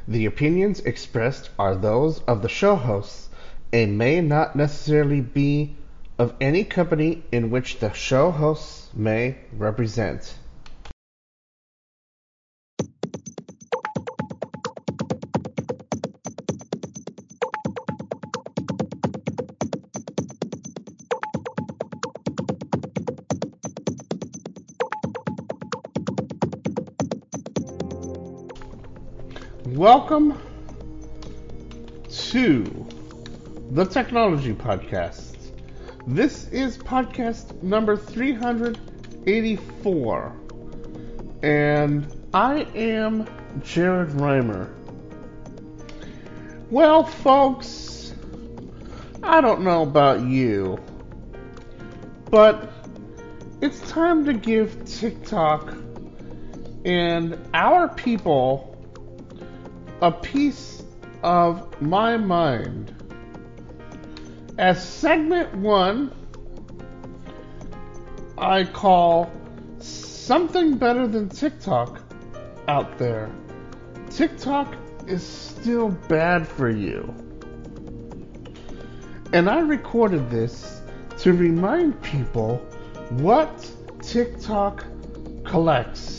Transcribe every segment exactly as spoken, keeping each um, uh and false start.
The opinions expressed are those of the show hosts and may not necessarily be of any company in which the show hosts may represent. Welcome to the Technology Podcast. This is podcast number three hundred eighty-four, and I am Jared Reimer. Well, folks, I don't know about you, but it's time to give TikTok and our people a piece of my mind. As segment one, I call something better than TikTok out there. TikTok is still bad for you. And I recorded this to remind people what TikTok collects.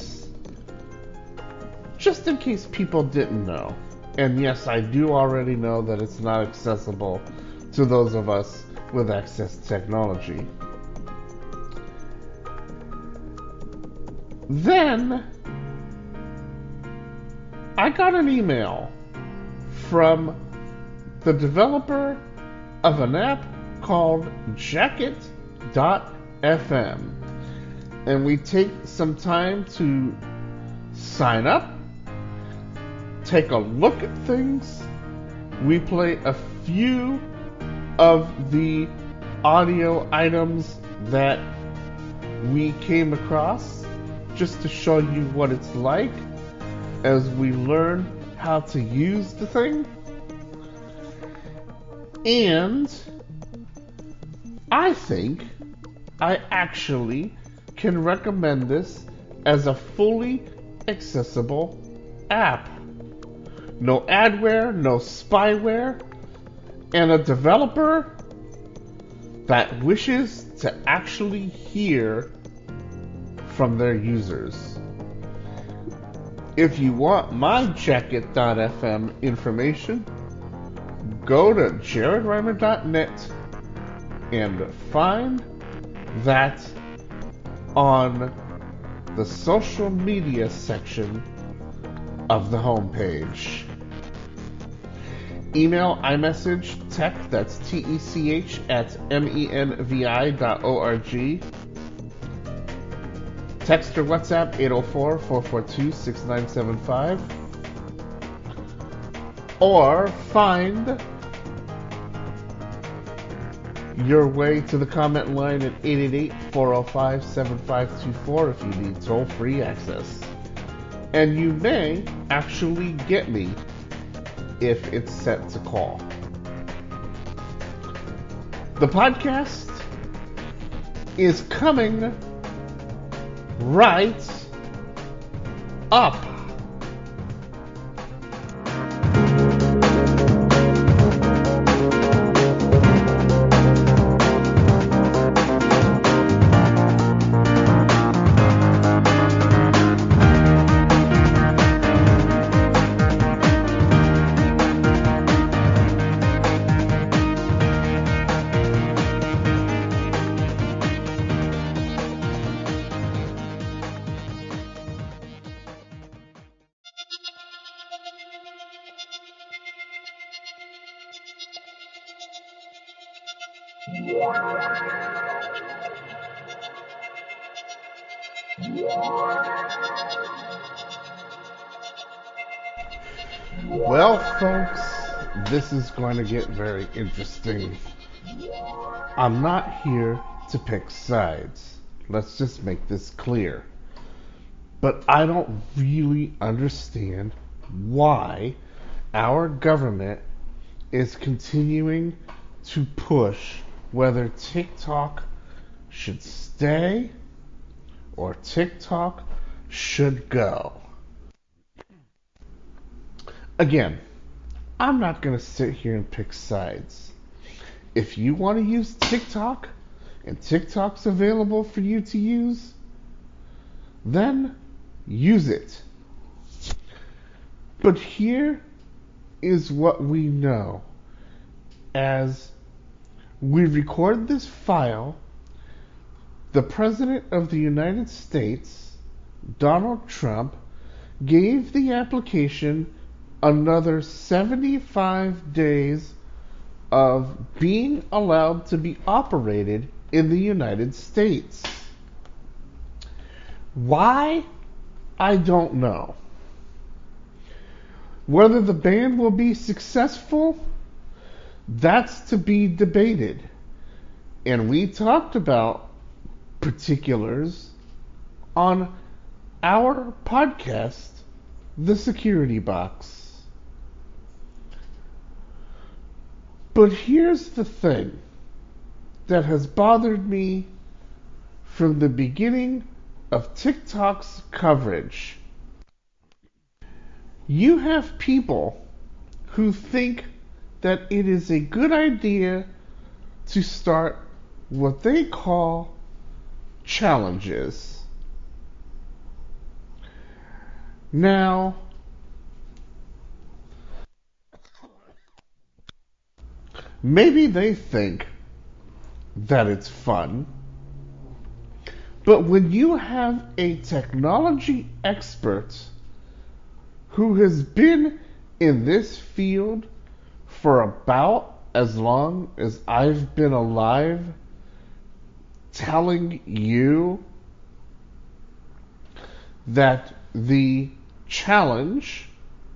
Just in case people didn't know. And yes, I do already know that it's not accessible to those of us with access to technology. Then, I got an email from the developer of an app called Jacket dot f m. And we take some time to sign up, take a look at things. We play a few of the audio items that we came across just to show you what it's like as we learn how to use the thing. And I think I actually can recommend this as a fully accessible app. No adware, no spyware, and a developer that wishes to actually hear from their users. If you want my Jacket dot f m information, go to jared reimer dot net and find that on the social media section of the homepage. Email, iMessage, tech, that's T E C H, at menvi dot org. Text or WhatsApp eight oh four, four four two, six nine seven five. Or find your way to the comment line at eight eight eight, four oh five, seven five two four if you need toll-free access. And you may actually get me if it's set to call. The podcast is coming right up. Well, folks, this is going to get very interesting. I'm not here to pick sides. Let's just make this clear. But I don't really understand why our government is continuing to push whether TikTok should stay or TikTok should go. Again, I'm not going to sit here and pick sides. If you want to use TikTok and TikTok's available for you to use, then use it. But here is what we know. As we record this file, the President of the United States, Donald Trump, gave the application another seventy-five days of being allowed to be operated in the United States. Why? I don't know. Whether the ban will be successful, that's to be debated. And we talked about particulars on our podcast, The Security Box. But here's the thing that has bothered me from the beginning of TikTok's coverage. You have people who think that it is a good idea to start what they call challenges. Now, maybe they think that it's fun, but when you have a technology expert who has been in this field for about as long as I've been alive, telling you that the challenge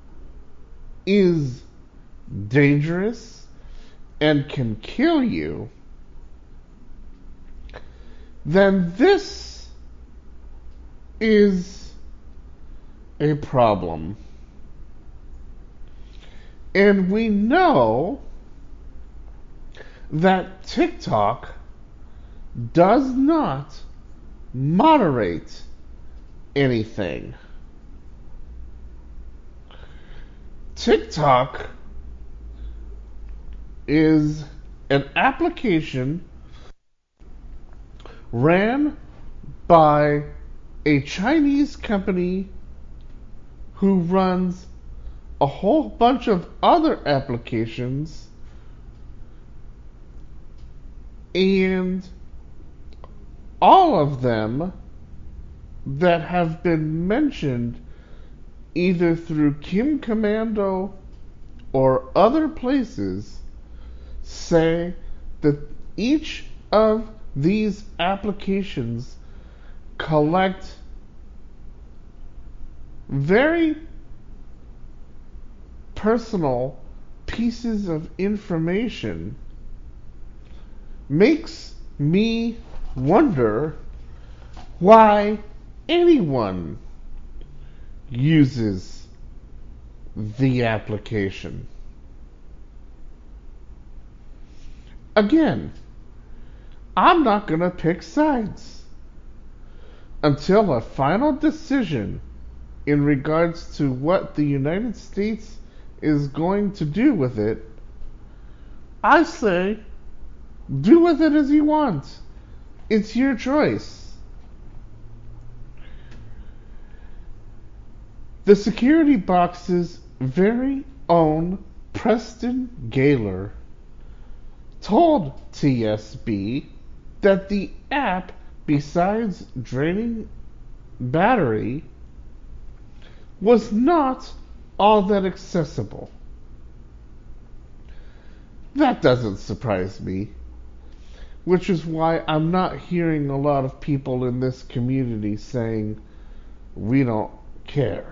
is dangerous and can kill you, then this is a problem. And we know that TikTok does not moderate anything. TikTok is an application ran by a Chinese company who runs a whole bunch of other applications, and all of them that have been mentioned either through Kim Commando or other places say that each of these applications collect very personal pieces of information. Makes me wonder why anyone uses the application. Again, I'm not going to pick sides until a final decision in regards to what the United States is going to do with it. I say, do with it as you want. It's your choice. The Security Box's very own Preston Gaylor told T S B that the app, besides draining battery, was not all that accessible. That doesn't surprise me, which is why I'm not hearing a lot of people in this community saying we don't care.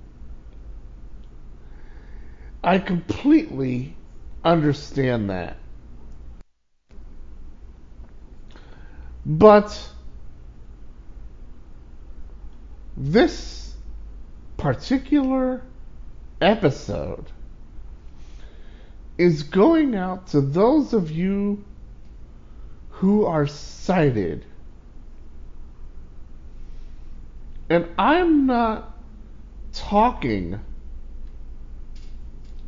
I completely understand that. But this particular episode is going out to those of you who are sighted. And I'm not talking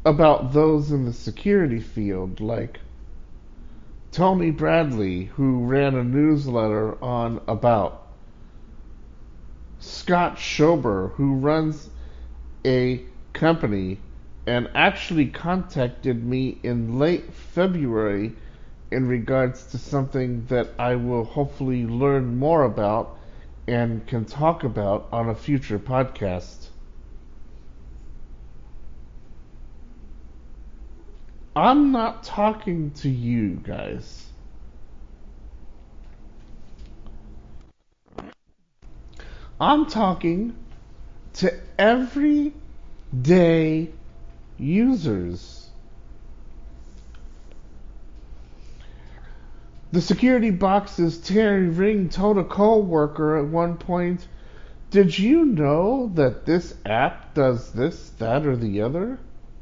about those in the security field, like Tony Bradley, who ran a newsletter on About, Scott Schober, who runs a company and actually contacted me in late February in regards to something that I will hopefully learn more about and can talk about on a future podcast. I'm not talking to you guys. I'm talking to everyday users. The security box's Terry Ring told a co-worker at one point, "Did you know that this app does this, that, or the other?"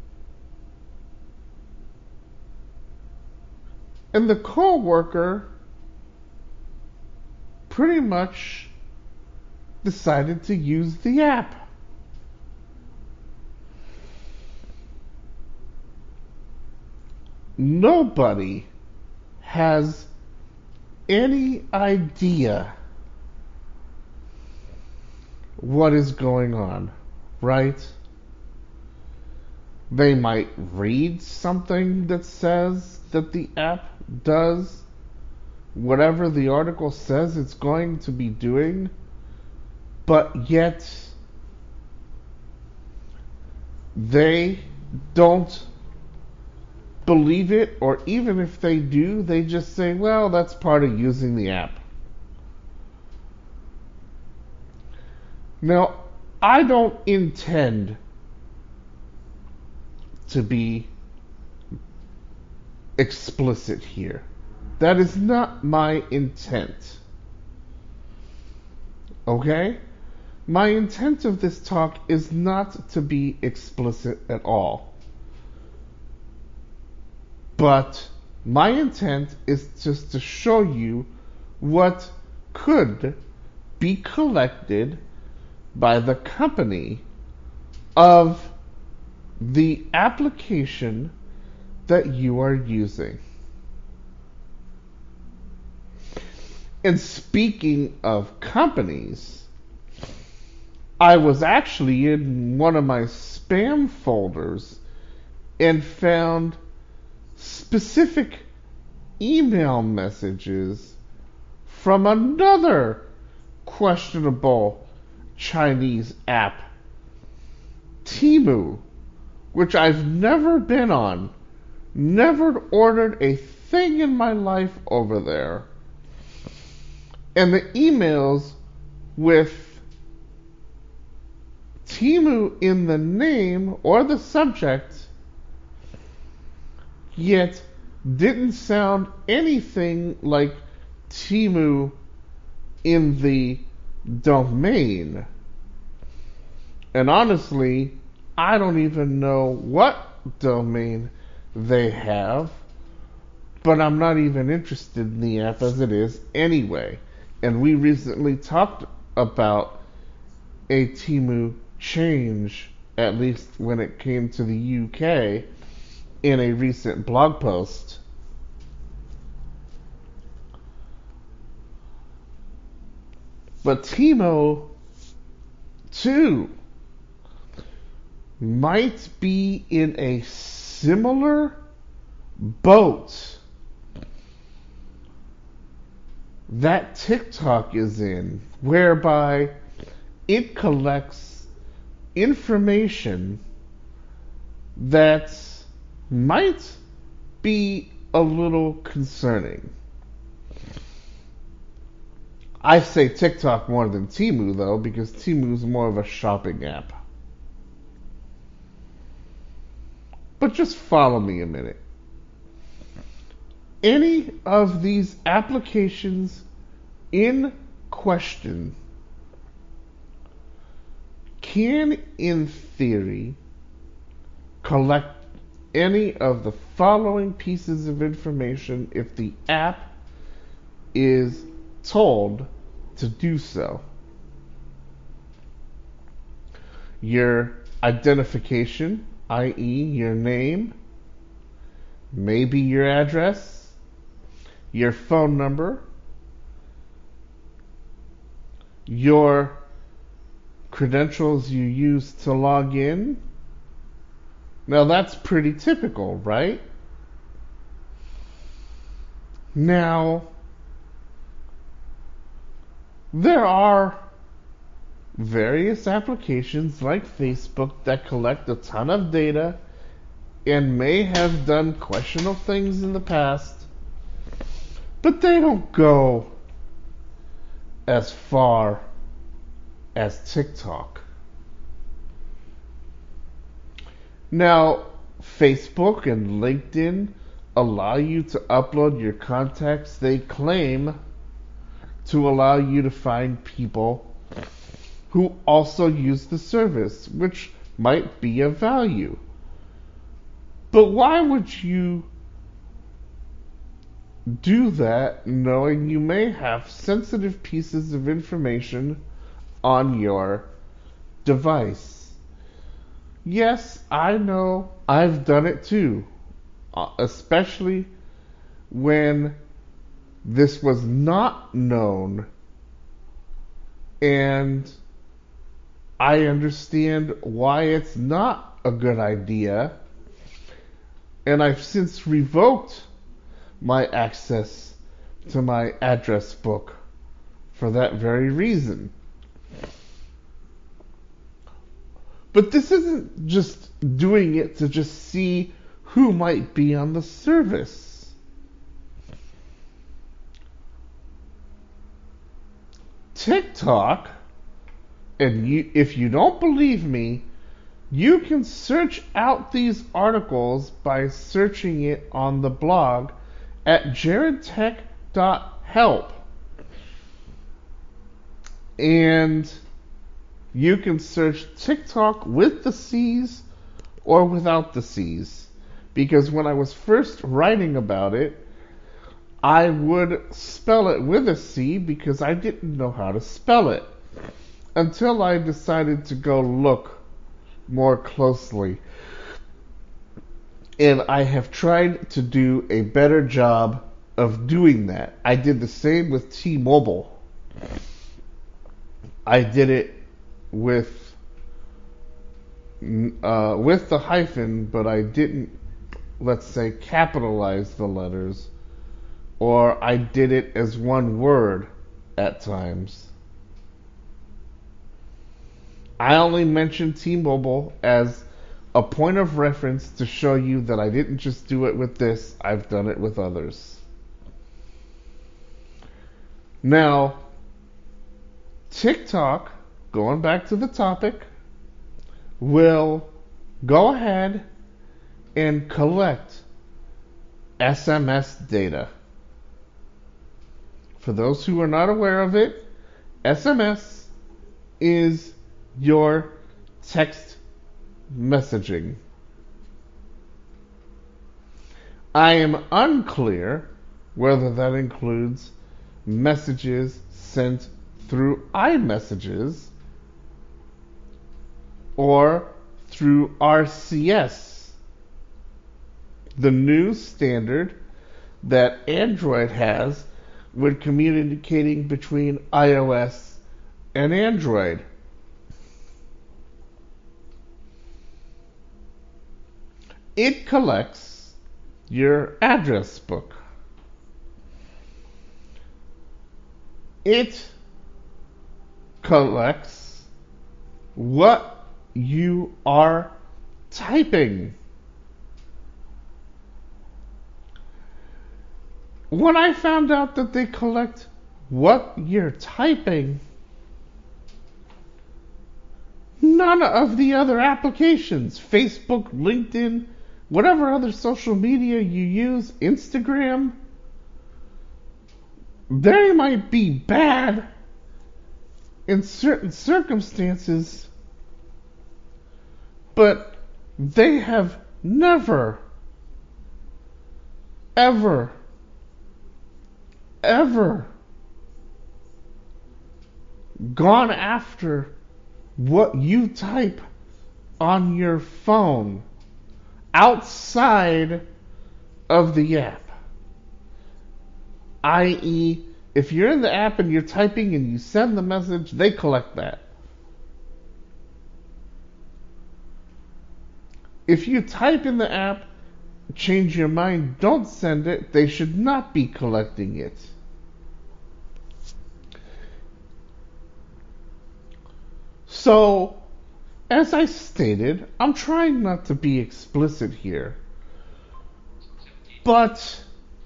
And the co-worker pretty much decided to use the app. Nobody has any idea what is going on, right? They might read something that says that the app does whatever the article says it's going to be doing, but yet they don't believe it, or even if they do, they just say, well, that's part of using the app. Now, I don't intend to be explicit here. That is not my intent. Okay? My intent of this talk is not to be explicit at all. But my intent is just to show you what could be collected by the company of the application that you are using. And speaking of companies, I was actually in one of my spam folders and found specific email messages from another questionable Chinese app, Temu, which I've never been on, never ordered a thing in my life over there. And the emails with Temu in the name or the subject yet didn't sound anything like Temu in the domain. And honestly, I don't even know what domain they have, but I'm not even interested in the app as it is anyway. And we recently talked about a Temu change, at least when it came to the U K, in a recent blog post. But Temu, too, might be in a similar boat that TikTok is in, whereby it collects information that might be a little concerning. I say TikTok more than Temu, though, because Temu is more of a shopping app. But just follow me a minute. Any of these applications in question can, in theory, collect any of the following pieces of information if the app is told to do so. Your identification that is your name, maybe your address, your phone number, your credentials you use to log in. Now that's pretty typical, right? Now, there are various applications like Facebook that collect a ton of data and may have done questionable things in the past, but they don't go as far as TikTok. Now, Facebook and LinkedIn allow you to upload your contacts. They claim to allow you to find people who also use the service, which might be of value. But why would you do that knowing you may have sensitive pieces of information on your device? Yes, I know, I've done it too, especially when this was not known, and I understand why it's not a good idea, and I've since revoked my access to my address book for that very reason. But this isn't just doing it to just see who might be on the service. TikTok, and you, if you don't believe me, you can search out these articles by searching it on the blog at jared tech dot help. And you can search TikTok with the C's or without the C's. Because when I was first writing about it, I would spell it with a C because I didn't know how to spell it. Until I decided to go look more closely. And I have tried to do a better job of doing that. I did the same with T-Mobile. I did it with uh, with the hyphen, but I didn't, let's say, capitalize the letters, or I did it as one word at times. I only mentioned T-Mobile as a point of reference to show you that I didn't just do it with this, I've done it with others. Now, TikTok, going back to the topic, will go ahead and collect S M S data. For those who are not aware of it, S M S is your text messaging. I am unclear whether that includes messages sent through iMessages or through R C S, the new standard that Android has when communicating between iOS and Android. It collects your address book. It collects what you are typing. When I found out that they collect what you're typing, none of the other applications, Facebook, LinkedIn, whatever other social media you use, Instagram, they might be bad in certain circumstances, but they have never, ever, ever gone after what you type on your phone outside of the app. that is, if you're in the app and you're typing and you send the message, they collect that. If you type in the app, change your mind, don't send it, they should not be collecting it. So, as I stated, I'm trying not to be explicit here, but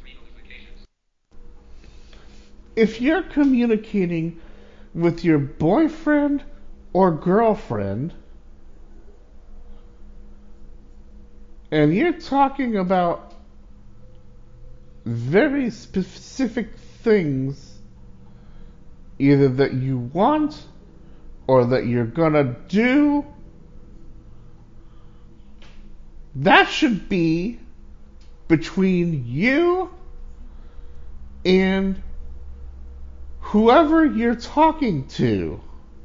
if you're communicating with your boyfriend or girlfriend and you're talking about very specific things, either that you want or that you're gonna do, that should be between you and whoever you're talking to.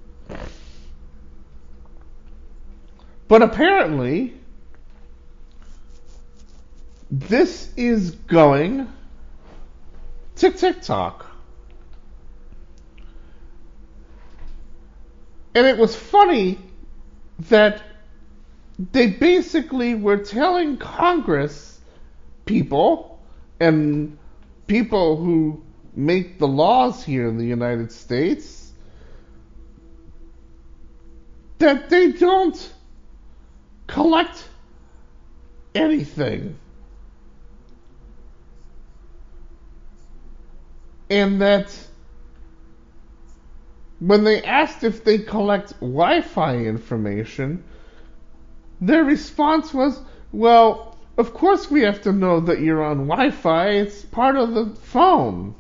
But apparently, this is going to TikTok. And it was funny that they basically were telling Congress people and people who make the laws here in the United States that they don't collect anything. And that when they asked if they collect Wi-Fi information, their response was, well, of course we have to know that you're on Wi-Fi. It's part of the phone.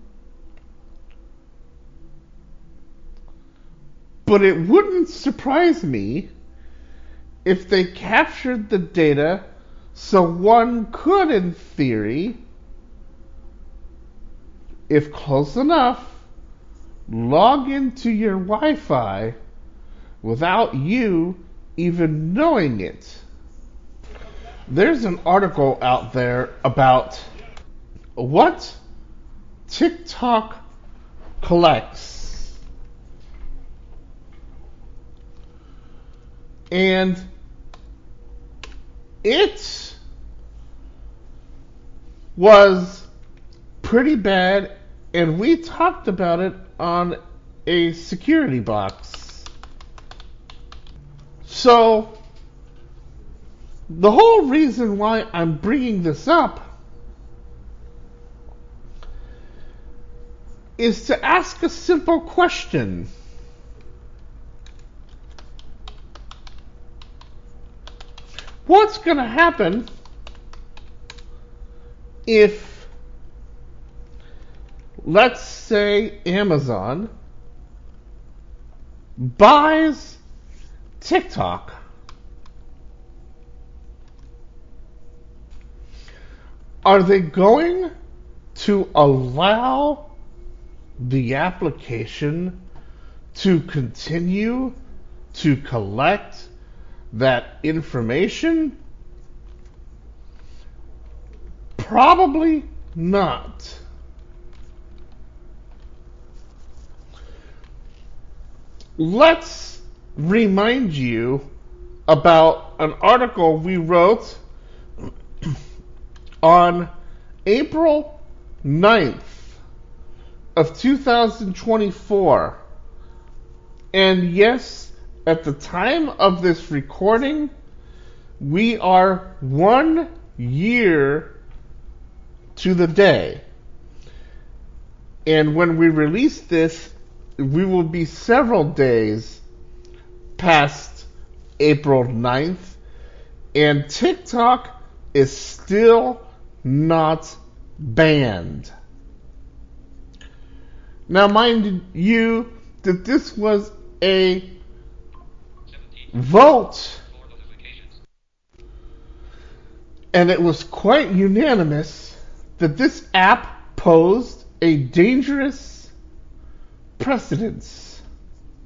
But it wouldn't surprise me if they captured the data so one could, in theory, if close enough, log into your Wi-Fi without you even knowing it. There's an article out there about what TikTok collects. And it was pretty bad, and we talked about it on a security box. So, the whole reason why I'm bringing this up is to ask a simple question. What's going to happen if, let's say, Amazon buys TikTok? Are they going to allow the application to continue to collect that information? Probably not. Let's remind you about an article we wrote on April ninth of two thousand twenty-four. And yes, at the time of this recording, we are one year to the day. And when we release this, we will be several days past April ninth, and TikTok is still not banned. Now, mind you, that this was a vote, and it was quite unanimous that this app posed a dangerous precedence.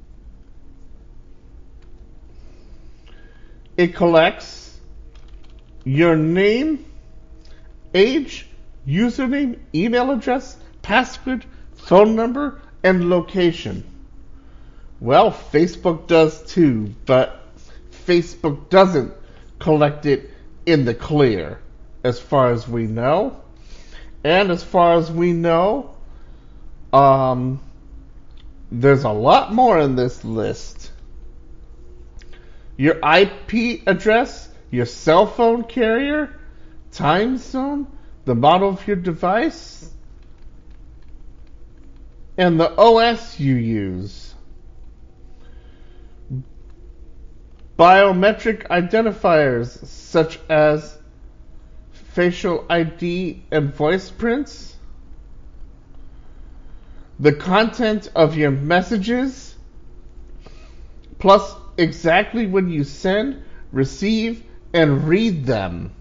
It collects your name, age, username, email address, password, phone number, and location. Well, Facebook does too, but Facebook doesn't collect it in the clear, as far as we know. And as far as we know, um, there's a lot more in this list. Your I P address, your cell phone carrier, time zone, the model of your device, and the O S you use. Biometric identifiers such as facial I D and voice prints. The content of your messages, plus exactly when you send, receive, and read them.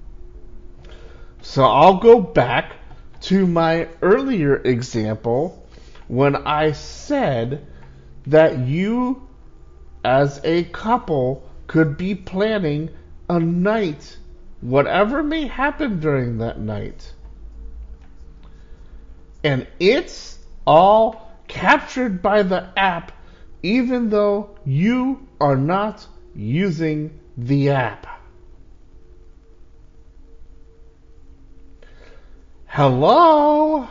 So I'll go back to my earlier example when I said that you as a couple could be planning a night, whatever may happen during that night. And it's all captured by the app, even though you are not using the app. Hello?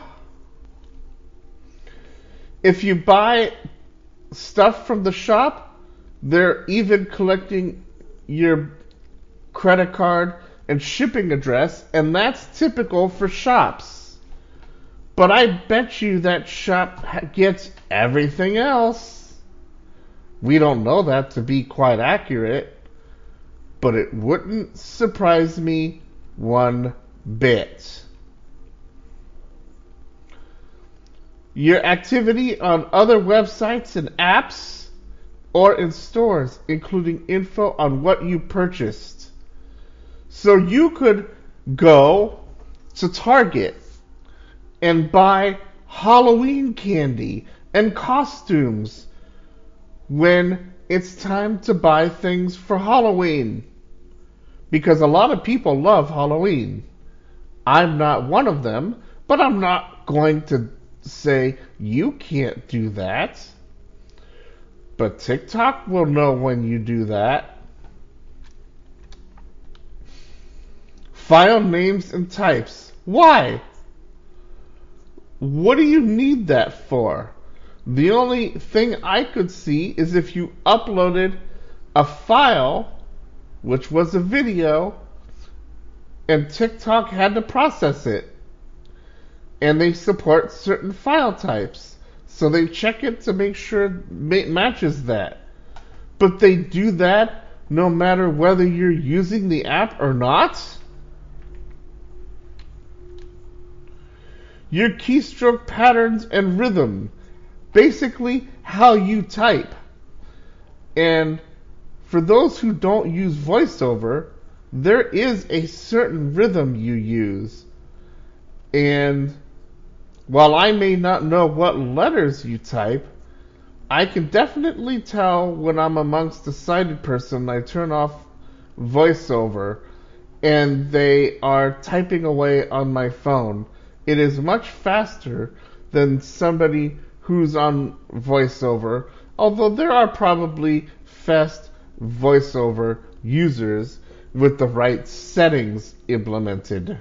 If you buy stuff from the shop, they're even collecting your credit card and shipping address, and that's typical for shops. But I bet you that shop gets everything else. We don't know that to be quite accurate, but it wouldn't surprise me one bit. Your activity on other websites and apps or in stores, including info on what you purchased. So you could go to Target and buy Halloween candy and costumes when it's time to buy things for Halloween. Because a lot of people love Halloween. I'm not one of them, but I'm not going to say you can't do that. But TikTok will know when you do that. File names and types. Why? What do you need that for? The only thing I could see is if you uploaded a file, which was a video, and TikTok had to process it. And they support certain file types. So they check it to make sure it matches that. But they do that no matter whether you're using the app or not. Your keystroke patterns and rhythm. Basically, how you type. And for those who don't use VoiceOver, there is a certain rhythm you use. And while I may not know what letters you type, I can definitely tell when I'm amongst a sighted person. I turn off VoiceOver and they are typing away on my phone. It is much faster than somebody who's on VoiceOver, although there are probably fast VoiceOver users with the right settings implemented.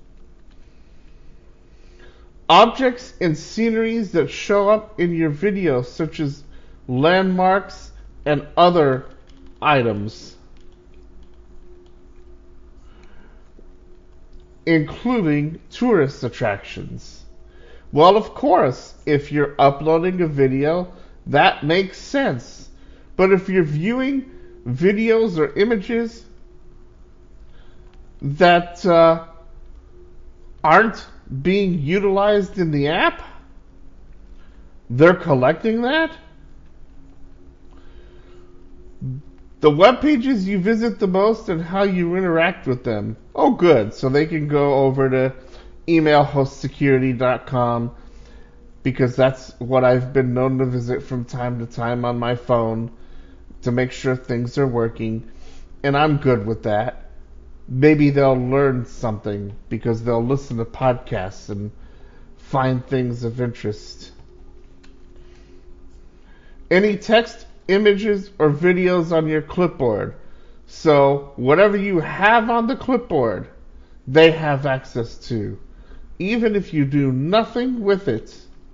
Objects and sceneries that show up in your video, such as landmarks and other items, including tourist attractions. Well, of course, if you're uploading a video, that makes sense. But if you're viewing videos or images that uh, aren't being utilized in the app, they're collecting that. The web pages you visit the most and how you interact with them. Oh, good. So they can go over to email host security dot com because that's what I've been known to visit from time to time on my phone to make sure things are working. And I'm good with that. maybe they'll learn something because they'll listen to podcasts and find things of interest. Any text, images, or videos on your clipboard. So whatever you have on the clipboard, they have access to, even if you do nothing with it.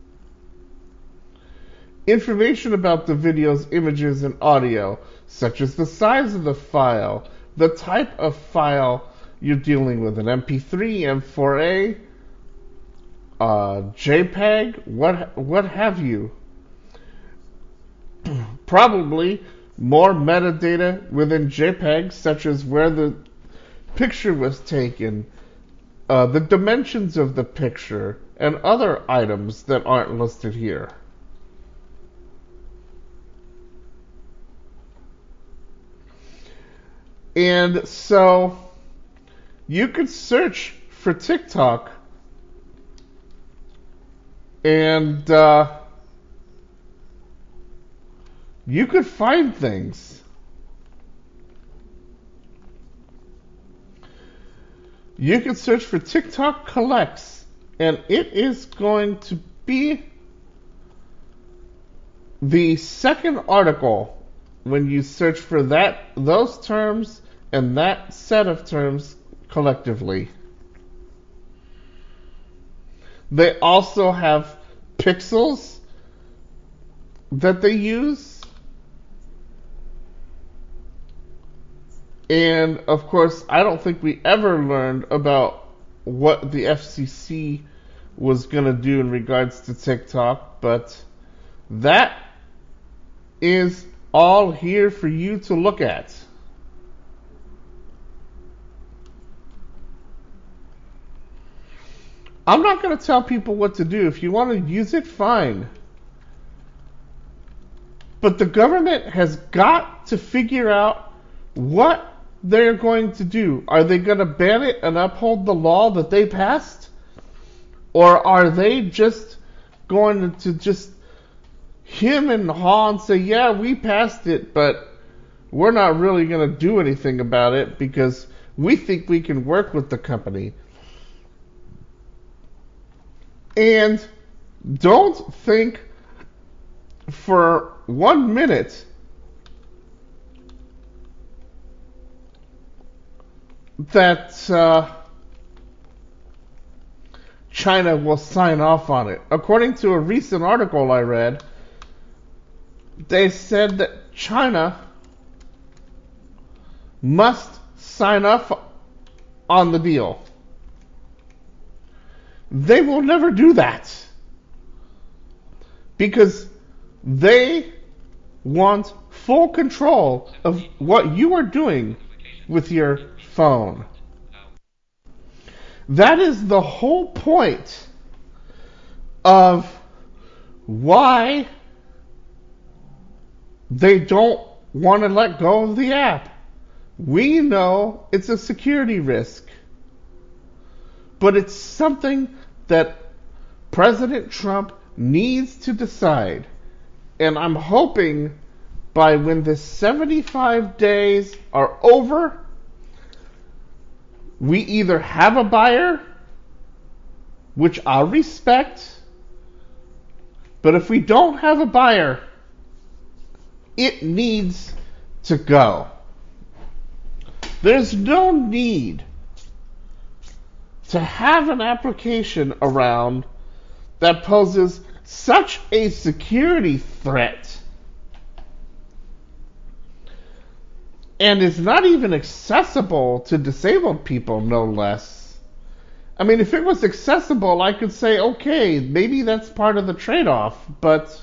Information about the videos, images, and audio, such as the size of the file, the type of file you're dealing with, an M P three, M four A, uh, JPEG, what what have you. Probably more metadata within JPEG, such as where the picture was taken, uh, the dimensions of the picture, and other items that aren't listed here. And so you could search for TikTok and uh, you could find things. You could search for TikTok collects, and it is going to be the second article when you search for that those terms and that set of terms collectively. They also have pixels that they use. And of course, I don't think we ever learned about what the F C C was going to do in regards to TikTok, but that is all here for you to look at. I'm not going to tell people what to do. If you want to use it, fine. But the government has got to figure out what they're going to do. Are they going to ban it and uphold the law that they passed? Or are they just going to just him and haw and say, yeah, we passed it, but we're not really going to do anything about it because we think we can work with the company. And don't think for one minute that uh, China will sign off on it. According to a recent article I read, they said that China must sign off on the deal. They will never do that because they want full control of what you are doing with your phone. That is the whole point of why they don't want to let go of the app. We know it's a security risk, but it's something that President Trump needs to decide. And I'm hoping by when the seventy-five days are over, we either have a buyer, which I'll respect, but if we don't have a buyer, it needs to go. There's no need to have an application around that poses such a security threat and is not even accessible to disabled people, no less. I mean, if it was accessible, I could say, okay, maybe that's part of the trade-off, but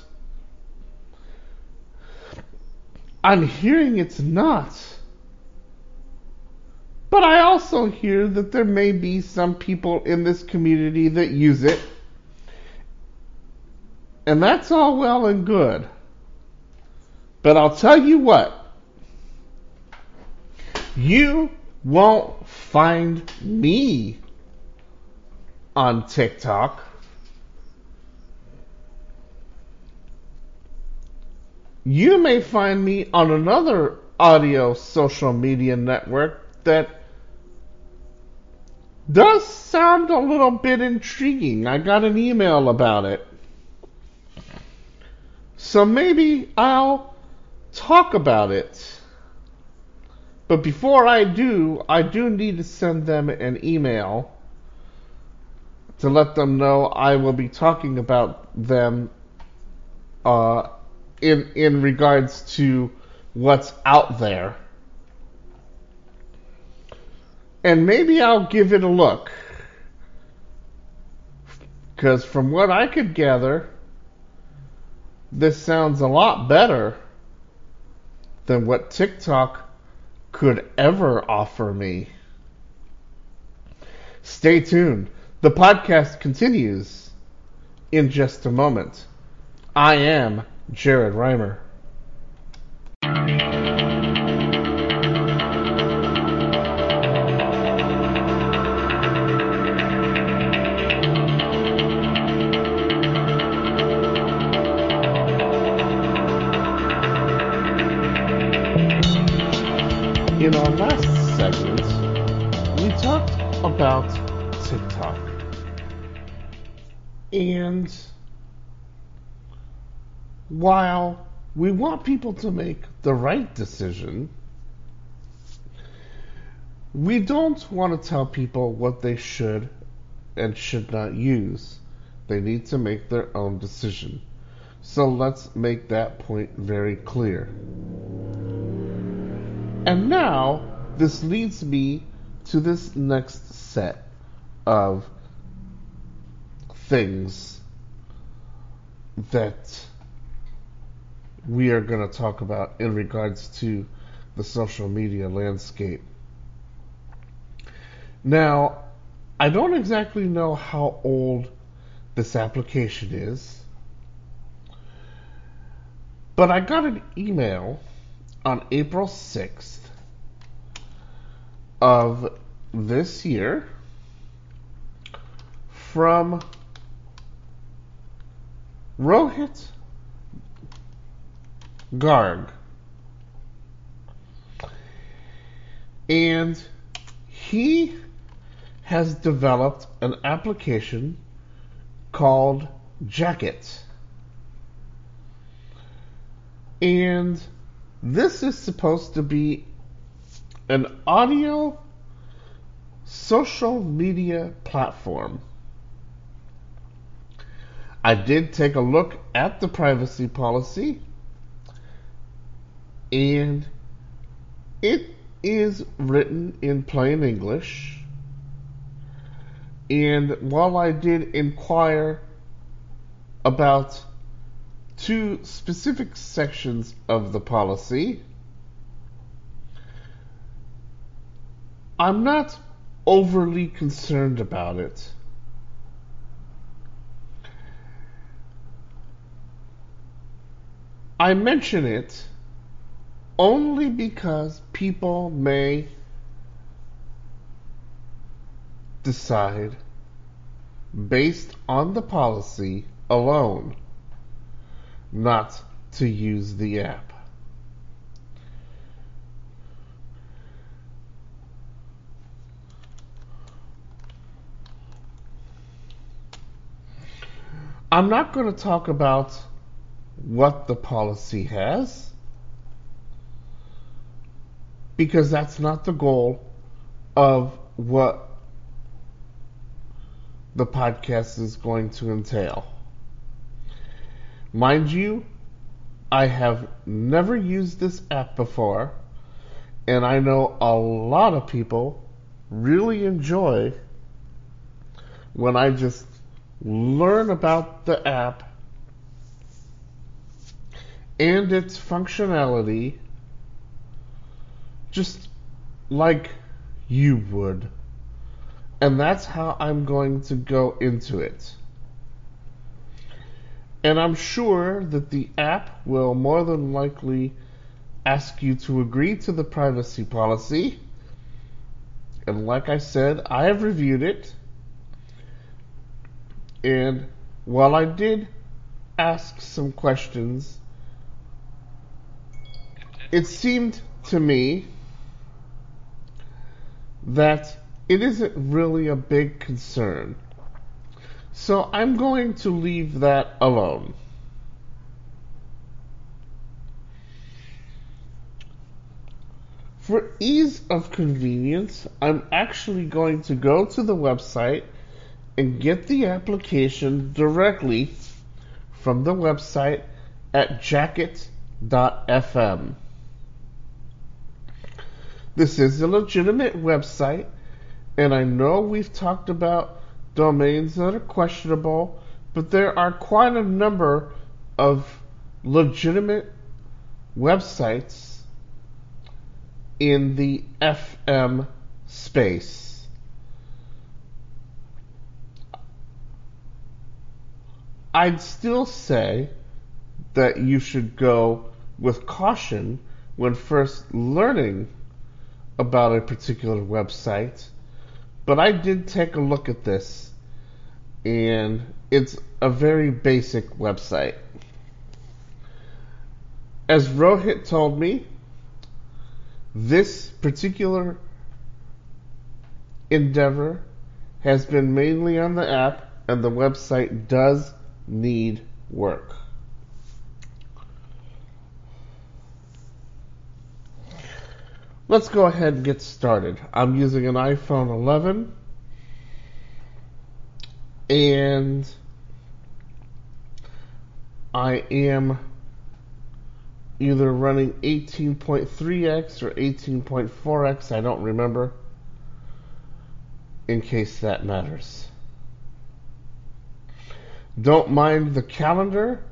I'm hearing it's not. But I also hear that there may be some people in this community that use it. And that's all well and good. But I'll tell you what. You won't find me on TikTok. You may find me on another audio social media network that does sound a little bit intriguing. I got an email about it. So maybe I'll talk about it. But before I do, I do need to send them an email to let them know I will be talking about them uh, in in regards to what's out there. And maybe I'll give it a look. Because from what I could gather, this sounds a lot better than what TikTok could ever offer me. Stay tuned. The podcast continues in just a moment. I am Jared Reimer. In our last segment, we talked about TikTok. And while we want people to make the right decision, we don't want to tell people what they should and should not use. They need to make their own decision. So let's make that point very clear. And now, this leads me to this next set of things that we are going to talk about in regards to the social media landscape. Now, I don't exactly know how old this application is, but I got an email on April sixth of this year from Rohit Garg. And he has developed an application called Jacket. And this is supposed to be an audio social media platform. I did take a look at the privacy policy, and it is written in plain English. And while I did inquire about two specific sections of the policy, I'm not overly concerned about it. I mention it only because people may decide, based on the policy alone, not to use the app. I'm not going to talk about what the policy has, because that's not the goal of what the podcast is going to entail. Mind you, I have never used this app before, and I know a lot of people really enjoy when I just learn about the app and its functionality just like you would. And that's how I'm going to go into it. And I'm sure that the app will more than likely ask you to agree to the privacy policy. And like I said, I have reviewed it. And while I did ask some questions, it seemed to me that it isn't really a big concern. So I'm going to leave that alone. For ease of convenience, I'm actually going to go to the website and get the application directly from the website at jacket dot f m. This is a legitimate website, and I know we've talked about domains that are questionable, but there are quite a number of legitimate websites in the F M space. I'd still say that you should go with caution when first learning about a particular website, but I did take a look at this, and it's a very basic website. As Rohit told me, this particular endeavor has been mainly on the app, and the website does need work. Let's go ahead and get started. I'm using an iPhone eleven, and I am either running eighteen point three x or eighteen point four x, I don't remember, in case that matters. Don't mind the calendar,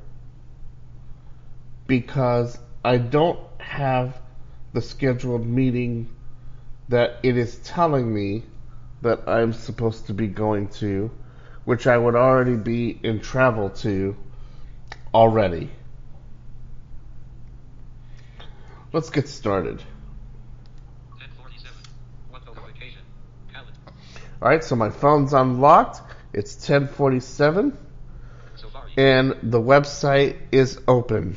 because I don't have the scheduled meeting that it is telling me that I'm supposed to be going to, which I would already be in travel to already. Let's get started. ten forty-seven. One notification. Calendar. Alright, so my phone's unlocked. It's ten forty-seven. Safari. And the website is open.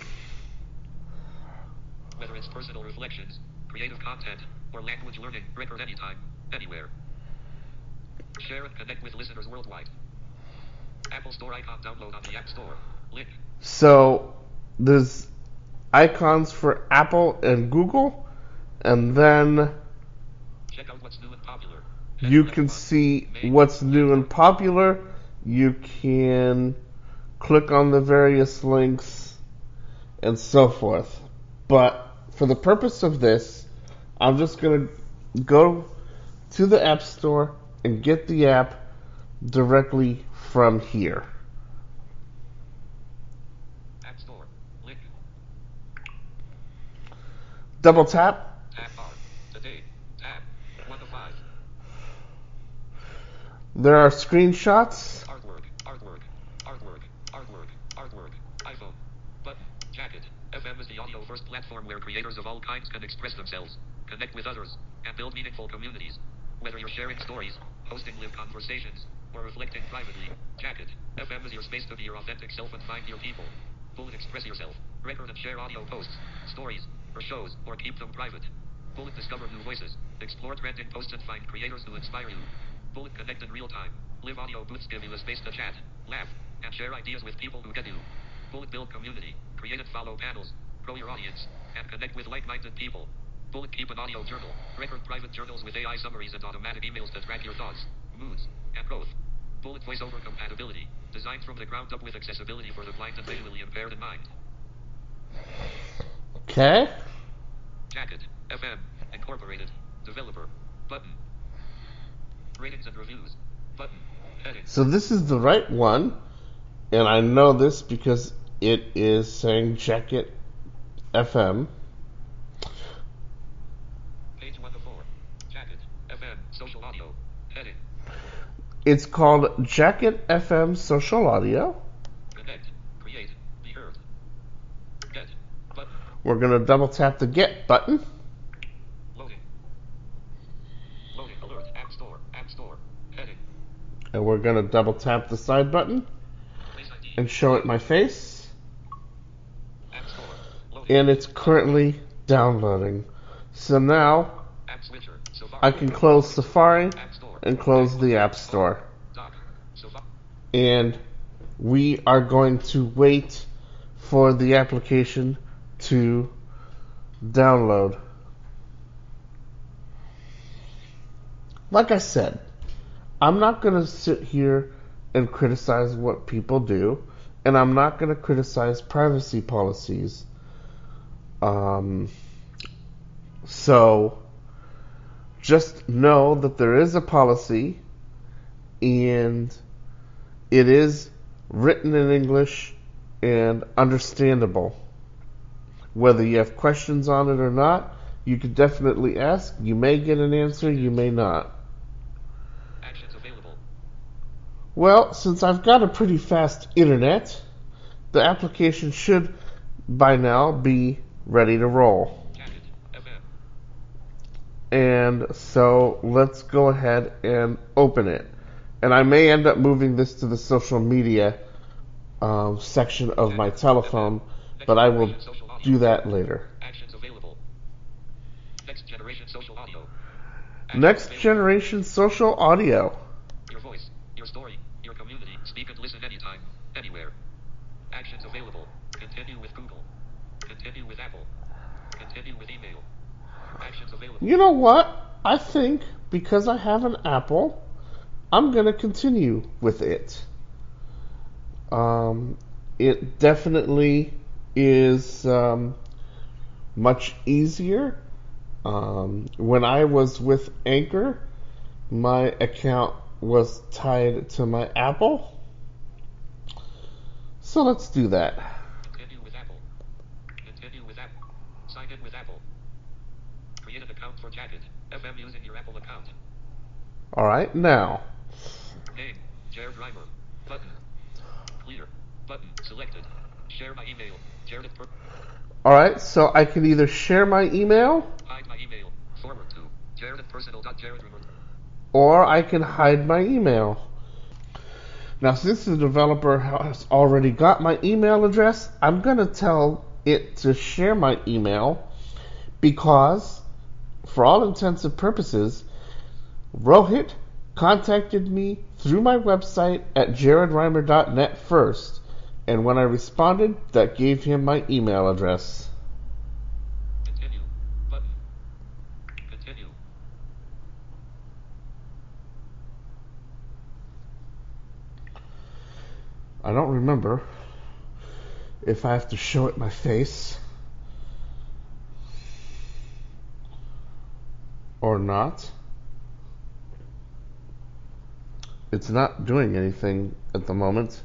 Whether it's personal reflections, creative content, or language learning, record anytime, anywhere. Share and connect with listeners worldwide. Apple Store icon download on the App Store. Link. So there's icons for Apple and Google, and then Check out what's new and popular. you can see what's new and popular. You can click on the various links and so forth. But for the purpose of this, I'm just going to go to the App Store and get the app directly from here. App Store. Link. Double tap. Tab bar. Today. Tab. one of five. There are screenshots. Artwork. Artwork. Artwork. Artwork. Artwork. iPhone. Button. Jacket. F M is the audio first platform where creators of all kinds can express themselves, connect with others, and build meaningful communities. Whether you're sharing stories, hosting live conversations, or reflecting privately, Jacket. F M is your space to be your authentic self and find your people. Bullet express yourself. Record and share audio posts, stories, or shows, or keep them private. Bullet discover new voices. Explore trending posts and find creators who inspire you. Bullet connect in real time. Live audio booths give you a space to chat, laugh, and share ideas with people who get you. Bullet build community. Create and follow panels. Grow your audience. And connect with like-minded people. Bullet keep an audio journal. Record private journals with A I summaries and automatic emails that track your thoughts, moods, and growth. Bullet voiceover compatibility. Designed from the ground up with accessibility for the blind and visually impaired in mind. Okay. Jacket. F M. Incorporated. Developer. Button. Ratings and reviews. Button. Heading. So this is the right one, and I know this because it is saying Jacket F M. Page one of four. Jacket. F M. Social audio. Heading. It's called Jacket F M Social Audio. Connect. Create. Be heard. Get. Button. We're going to double tap the Get button. Loading. Loading. Alert. App Store. App Store. Heading. And we're going to double tap the side button Face I D. and show it my face. App Store. Loading. And it's currently downloading. So now App Switcher. Safari. I can close Safari App Store. and close the App Store. Doc. Safari. And we are going to wait for the application to download. Like I said, I'm not going to sit here and criticize what people do, and I'm not going to criticize privacy policies. Um, so just know that there is a policy, and it is written in English and understandable. Whether you have questions on it or not, you could definitely ask. You may get an answer, you may not. Actions available. Well, since I've got a pretty fast internet, the application should by now be ready to roll. Jacket. F M. And so let's go ahead and open it. And I may end up moving this to the social media um, section of my telephone, but I will do that later. Actions available. Next generation social audio. Next generation social audio. Your voice, your story, your community. Speak and listen anytime, anywhere. Actions available. Continue with Google. Continue with Apple. Continue with email. Actions available. You know what? I think because I have an Apple, I'm going to continue with it. Um, it definitely is um, much easier. Um, when I was with Anchor, my account was tied to my Apple. So let's do that. Continue with Apple. Continue with Apple. Sign in with Apple. Create an account for Jacket F M using your Apple account. All right, now. Name, Jared Reimer. Button. Clear. Button. Selected. Share my email. Jared per- All right, so I can either share my email Hide my email. Forward to Jared at personal.jaredreimer. or I can hide my email. Now, since the developer has already got my email address, I'm going to tell it to share my email because, for all intents and purposes, Rohit contacted me through my website at jared reimer dot net first, and when I responded, that gave him my email address. Continue. Button. Continue. I don't remember if I have to show it my face or not. It's not doing anything at the moment.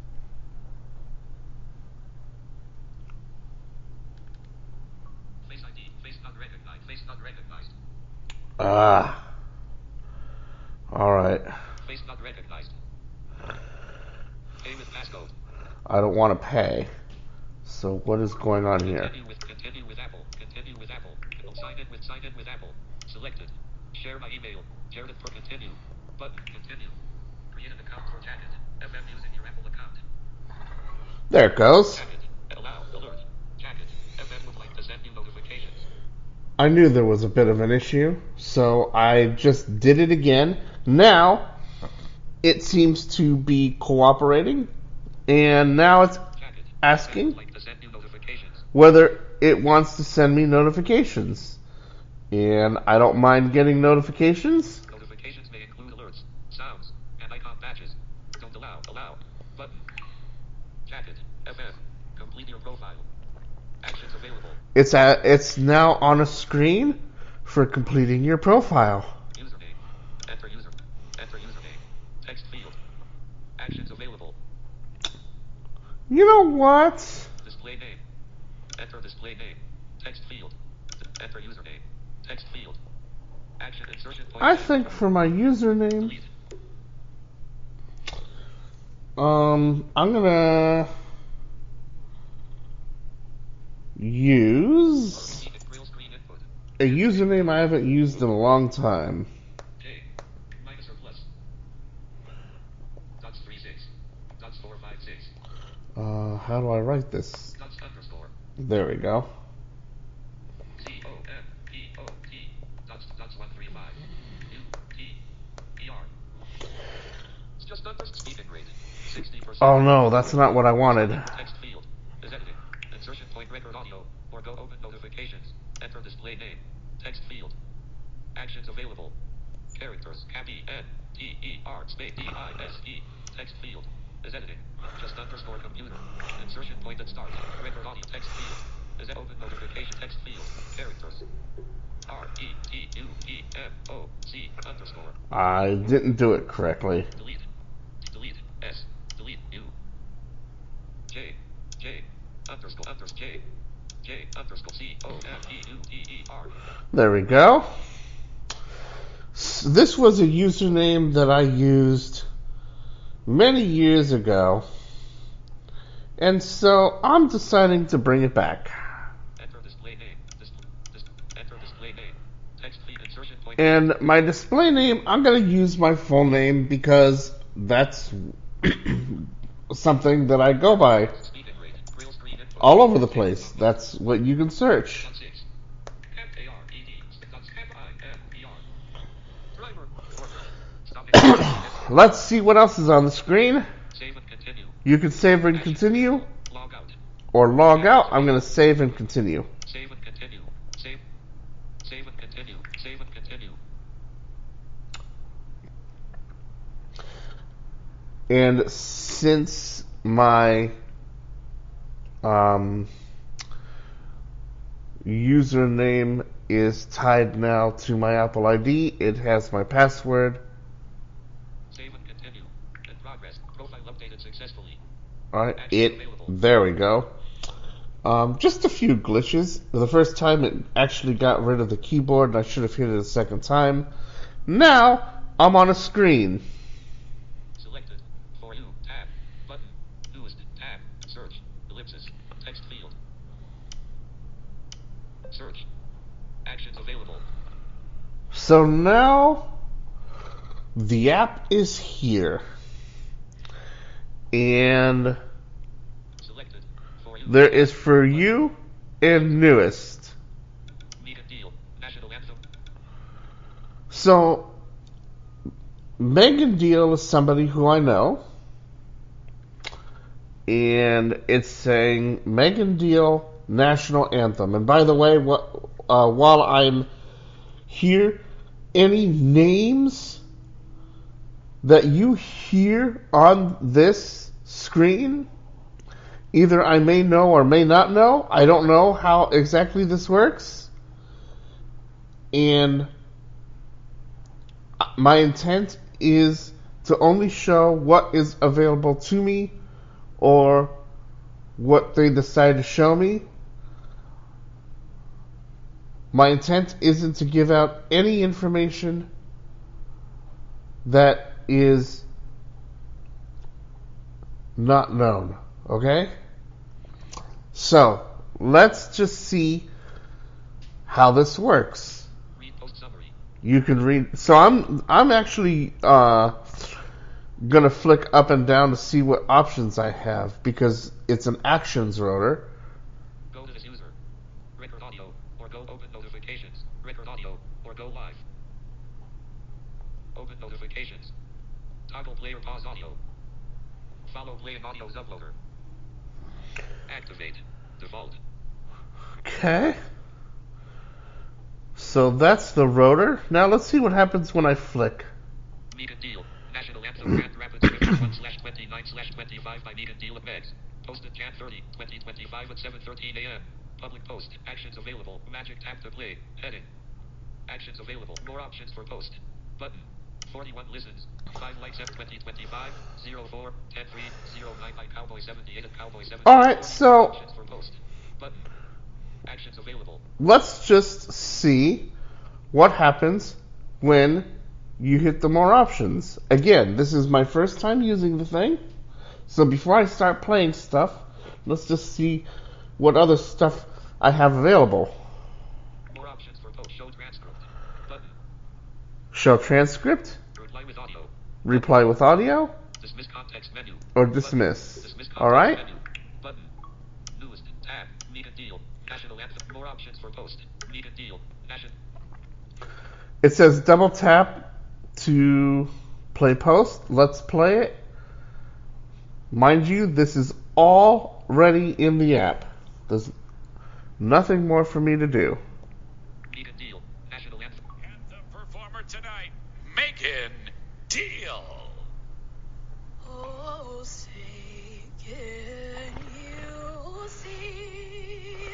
Face I D. Face not recognized. Face not recognized. Ah. All right. Face not recognized. Pay with passcode. I don't want to pay. So what is going on here? Continue with continue with Apple. Continue with Apple. Sign in with sign in with Apple. Selected. Share my email. Jared for continue. Button. Continue. Create an account for Jacket F M using your Apple account. There it goes. Jacket. Allow alert. Jacket F M would like to send you notifications. I knew there was a bit of an issue, so I just did it again. Now, it seems to be cooperating, and now it's Jacket asking would like to send you notifications. whether it wants to send me notifications. And I don't mind getting notifications. Notifications may include alerts, sounds, and icon badges. Don't allow. Allow. Button. Jacket F M. Complete your profile. Actions available. It's at, it's now on a screen for completing your profile. Username. Enter user. Enter username. Text field. Actions available. You know what? Display name. Enter display name. Text field. Enter username. Text field. Action insertion point. I think for my username, Delete. um, I'm gonna use Grill screen input. a username I haven't used in a long time. J. Minus or plus. Dots three six. Dots four five six. Uh, how do I write this? Dots underscore. There we go. C O M P O T. Dots dots one three five. U T E Speaking rate. sixty percent. Oh no, that's not what I wanted. Text field. Is editing. Insertion point record audio. Or go open notifications. Enter display name. Text field. Actions available. Characters. P N T E R space D I S E. Text field. Is editing. Just underscore computer. Insertion point at start. Record audio. Text field. Is open notification. Text field. Characters. R E T U E M O C underscore. I didn't do it correctly. Delete. Delete. S. Delete. U. J. J. Underscore. Underscore. J. J. Underscore. C. O. F. E. U. T. E. R. There we go. S- This was a username that I used many years ago. And so I'm deciding to bring it back. Enter display name. Dis- dis- enter display name. Text field. Insertion point. And my display name, I'm going to use my full name because that's something that I go by Speaking rate. Real screen info. all over the place. That's what you can search. Dot six. M A R E D. Dot M I N E R. Driver. Stop. Let's see what else is on the screen. Save and continue. You can save and continue Log out. or log out. I'm going to save and continue. Save and continue. Save. Save and continue. Save and continue. And since my um, username is tied now to my Apple I D, it has my password. Save and continue. In progress. Profile updated successfully. Alright, it, there we go. Um, just a few glitches. The first time it actually got rid of the keyboard and I should have hit it a second time. Now, I'm on a screen. Selected. For you. Tab. Button. Newest. Tab. Search. Ellipsis. Text field. Search. Actions available. So now, the app is here. And Selected. For you. there is For You and Newest. Meet and deal. National anthem. So, Megan Deal is somebody who I know. And it's saying Megan Deal National Anthem. And by the way, what, uh, while I'm here, any names that you hear on this screen, either I may know or may not know. I don't know how exactly this works. And my intent is to only show what is available to me or what they decide to show me. My intent isn't to give out any information that is not known, okay? So, let's just see how this works. Read post summary. You can read. So I'm I'm actually uh, gonna flick up and down to see what options I have because it's an actions rotor. Go to this user. Record audio. Or go open notifications. Record audio. Or go live. Open notifications. Toggle player pause audio. Follow playing audio's uploader. Activate. Default. Okay. So that's the rotor. Now let's see what happens when I flick. Meet and deal. National anthem. Grand Rapids River one slash twenty-nine slash twenty-five by Meet and Deal at Megs. Posted Jan thirtieth, twenty twenty-five at seven thirteen a.m. Public post. Actions available. Magic tap to play. Heading. Actions available. More options for post. Button. forty-one listens. five likes F twenty twenty-five. zero four. ten three. zero nine by Cowboy seventy-eight at Cowboy seventy-eight. Alright, so Actions for post. Button. Actions available. let's just see what happens when you hit the more options. Again, this is my first time using the thing. So before I start playing stuff, let's just see what other stuff I have available. More options for post. Show transcript. Button. Show transcript, Reply with audio. reply with audio, Dismiss context menu. or dismiss. Dismiss context Alright? menu. Button. Newest. Tab. Meet and deal. National anthem. More options for post. Meet and deal. National. It says double tap to play post. Let's play it. Mind you, this is already in the app. There's nothing more for me to do. Megan Deal. National anthem. And the performer tonight, Megan Deal. Oh, say, can you see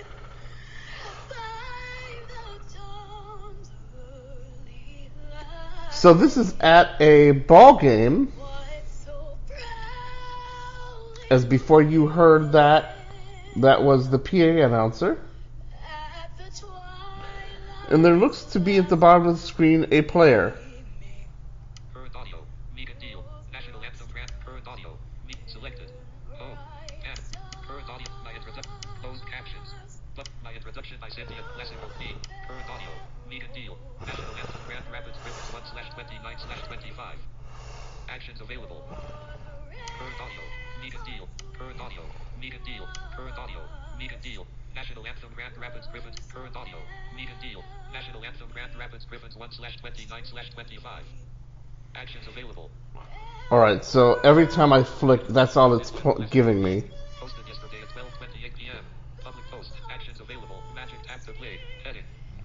by the dawn's early light So this is at a ball game, what so proudly as before you heard that, that was the P A announcer. at the twilight And there looks to be at the bottom of the screen a player. gleaming Current audio. Megan Deal. National anthem. Grant. Current audio. Me. Selected. Home. Tab. Current audio. My introduction. Closed captions. But my introduction by Cynthia. Classical theme. Current audio. Megan Deal. National anthem. Grand Rapids. Rivers one slash twenty-nine slash twenty-five. Actions available. Current audio. Megan Deal. Current audio. Megan Deal. Current audio. Megan Deal. National anthem. Grand Rapids. Griffins. Current audio. Megan Deal. National anthem. Grand Rapids. Griffins one slash twenty-nine slash twenty-five. Actions available. Alright, so every time I flick, that's all it's po- giving me. Posted yesterday at twelve twenty-eight p.m. Public post. Actions available. Magic tap to play. Heading.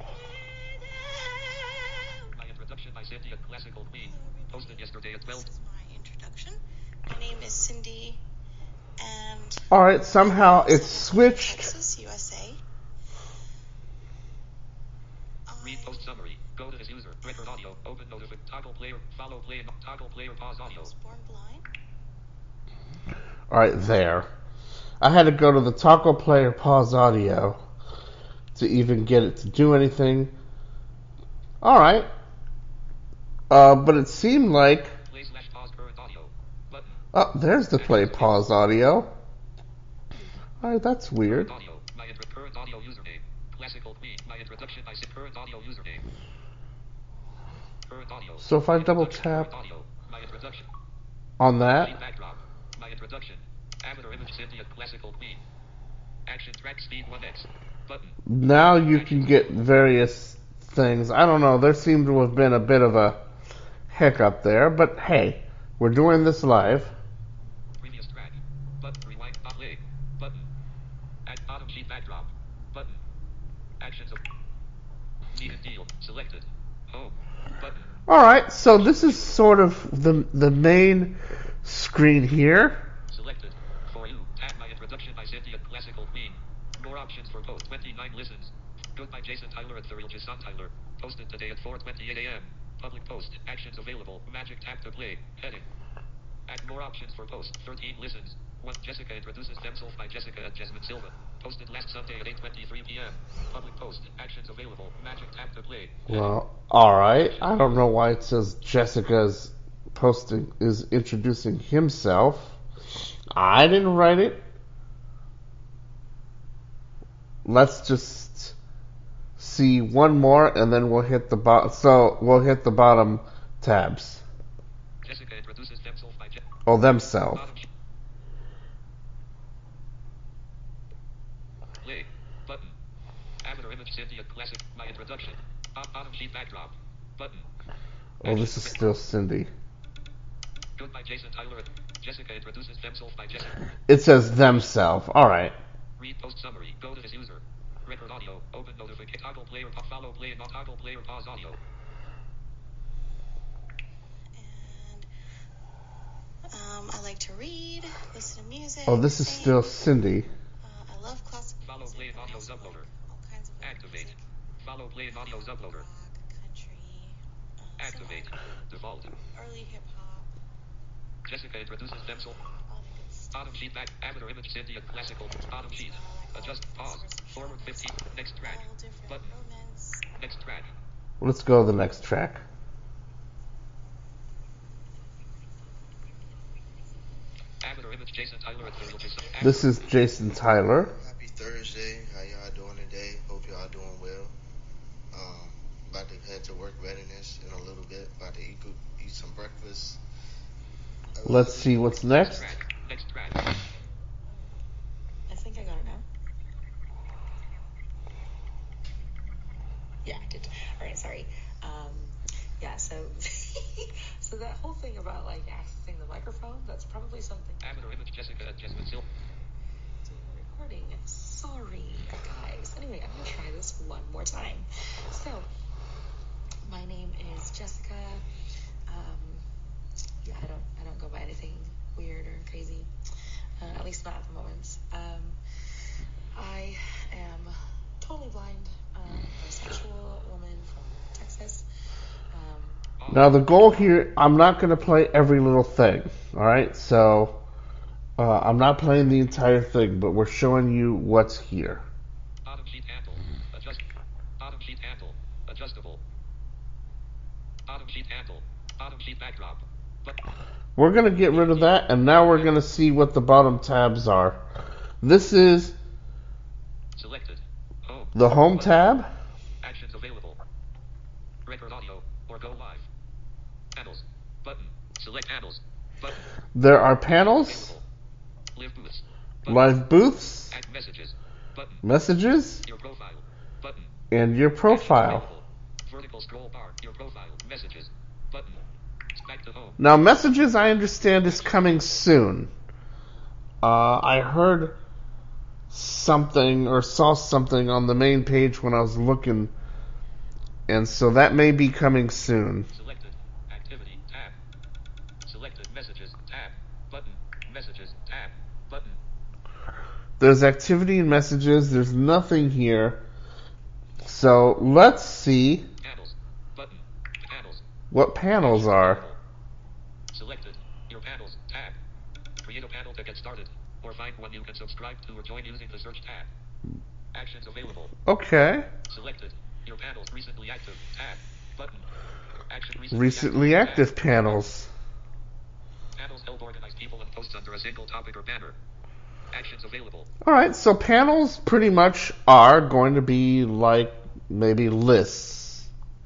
My introduction by Cynthia. Classical Queen. Posted yesterday at twelve. This is my introduction. My name is Cindy, and Alright, somehow it's I'm from switched. Texas, U S A. Read I post summary. Go to his user. Record audio. Open notification. Toggle player. Follow play. Toggle player. Pause audio. was born blind. Alright, there. I had to go to the Taco Player pause audio to even get it to do anything. Alright. Uh, but it seemed like... Play slash pause current audio. Button. Oh, there's the play pause audio. Alright, that's weird. Current audio. My intro. Current audio username. Classical Queen. My introduction by Cyn- current audio username. Current audio. So if I My double introduction, tap current audio. My introduction. on that, Sheet backdrop. My introduction. Avatar image Cynthia. Classical Queen. Action track speed one x. Button. now you can get various things. I don't know, there seemed to have been a bit of a hiccup there, but hey, we're doing this live. Previous track. Button. Rewind. Not play. Button. At bottom sheet backdrop. Button. Actions of. Megan Deal. Selected. Home. Button. Alright, so this is sort of the the main screen here. Selected. For you. Tag my introduction by Cynthia. Classical Queen. More options for post. twenty-nine listens. Goodbye Jason Tyler at the real Jason Tyler. Posted today at four twenty-eight a.m. Public post. Actions available. Magic tap to play. Heading. Add more options for post. thirteen listens. One. Jessica introduces themselves by Jessica at Jasmine Silva. Posted last Sunday at eight twenty-three p.m. Public post. Actions available. Magic tap to play. Heading. Well, alright. I don't know why it says Jessica's posting is introducing himself. I didn't write it. Let's just see one more and then we'll hit the bottom. So we'll hit the bottom tabs. Jessica introduces themselves by Je- Oh, themselves. Bottom sh- Play. Button. Avatar image Cynthia Classic. My introduction. Bot- Bottom sheet backdrop. Button. Oh, this is still Cindy. Goodbye Jason Tyler. Jessica introduces themselves by Jessica. It says themselves. Alright. Read post summary. Go to his user. Record audio. Open notification. Toggle player. Pa- follow play. Not toggle player. Pause audio. And um, I like to read, listen to music. Oh, this is sing. still Cindy. Uh, I love classical Follow music. play and but I audio also uploader. like all kinds of other Activate. music. Follow play and audio uploader. Rock, country, uh, some Activate. Default. early hip hop, Jessica introduces themselves. all the good stuff. Bottom sheet back. Avatar image Cynthia Classical. Bottom sheet. Adjust. Pause. Forward fifteen. Next track. All different Button. romance. Next track. Let's go to the next track. Avatar image Jason Tyler at the real Jason. This is Jason Tyler. Happy Thursday. How y'all doing today? Hope y'all doing well. Um, about to head to work readiness in a little bit. About to eat, eat some breakfast. Uh, Let's see what's next. Track. Next track. I think I got it now. Yeah, I did. All right, sorry. Um, yeah, so so that whole thing about like accessing the microphone, that's it's probably something. Avatar image Jessica at Jasmine Silver. Doing the recording. Sorry, guys. Anyway, I'm gonna try this one more time. So, my name is Jessica. Um, yeah, I don't, I don't go by anything weird or crazy. Uh, at least not at the moment. Um, I am totally blind. Um, I'm a bisexual woman from Texas. Um, Now the goal here, I'm not going to play every little thing, alright? So, uh, I'm not playing the entire thing, but we're showing you what's here. Bottom sheet handle. Adjust. Bottom sheet handle. Adjustable. Bottom sheet handle. Bottom sheet backdrop. But We're going to get rid of that, and now we're going to see what the bottom tabs are. This is selected. Home. the home Button. tab. Actions available. Record audio or go live. Panels. Button. Select panels. Button. There are panels, Available. Live booths. Button. live booths, Add messages. Button. messages, Your profile. Button. and your Actions profile. available. Vertical scroll bar. Your profile. Messages. Button. Back to home. Now, messages, I understand, is coming soon. Uh, I heard something or saw something on the main page when I was looking, and so that may be coming soon. Selected. Activity. Tab. Selected. Messages. Tab. Button. Messages. Tab. Button. There's activity and messages. There's nothing here. So let's see Panels. Button. Panels. what panels are. Selected. Your panels. Tab. Create a panel to get started. Or find one you can subscribe to or join using the search tab. Actions available. Okay. Selected. Your panels recently active. Tab. Button. Action recently, Recently active. active panels. Tab. Panels help organize people and posts under a single topic or banner. Actions available. Alright, so panels pretty much are going to be like maybe lists.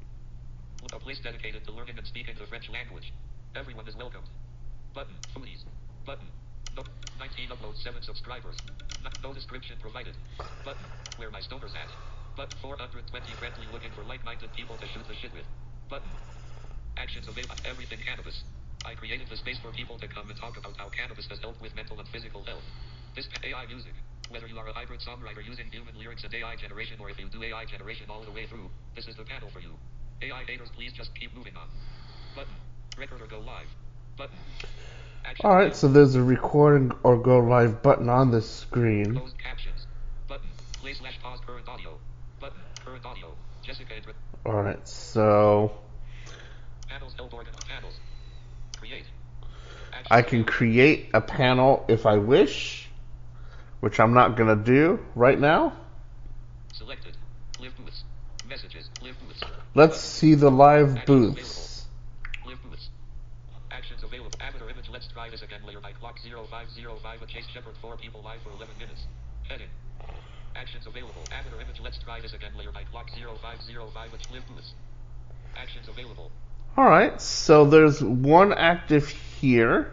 A place dedicated to learning and speaking the French language. Everyone is welcomed. Button. Foodies. Button. No, nineteen uploads, seven subscribers. No, no description provided. Button. Where my stoners at? Button. four hundred twenty friendly looking for like-minded people to shoot the shit with. Button. Actions available. Everything cannabis. I created the space for people to come and talk about how cannabis has helped with mental and physical health. This A I music. Whether you are a hybrid songwriter using human lyrics and A I generation, or if you do A I generation all the way through, this is the panel for you. A I haters, please just keep moving on. Button. Record or go live. Button. Action Alright, so available. there's a record or go live button on this screen. Closed captions. Button. Play slash pause current audio. Button. Current audio. Jessica Intra. Alright, so Panels help organize panels. Create. Actions I can available. create a panel if I wish, which I'm not going to do right now. Selected. Live booths. Messages. Live booths. Let's see the live Actions booths. available. Live booths. Actions available. Avatar image. Let's try this again. Layer by clock zero five zero five. A Chase Shepherd. Four people live for eleven minutes. Heading. Actions available. Avatar image. Let's try this again. Layer by clock zero five zero five. A live booths. Actions available. Alright, so there's one active here.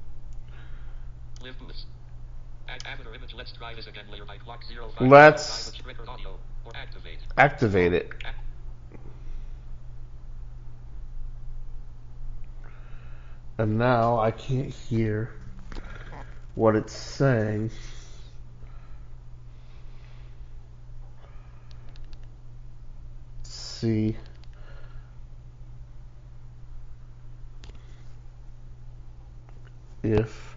Live booths. Add avatar image. Let's try this again. Layer by clock zero five. Let's zero five, record audio or activate. activate it. Ac- And now I can't hear what it's saying. Let's see. If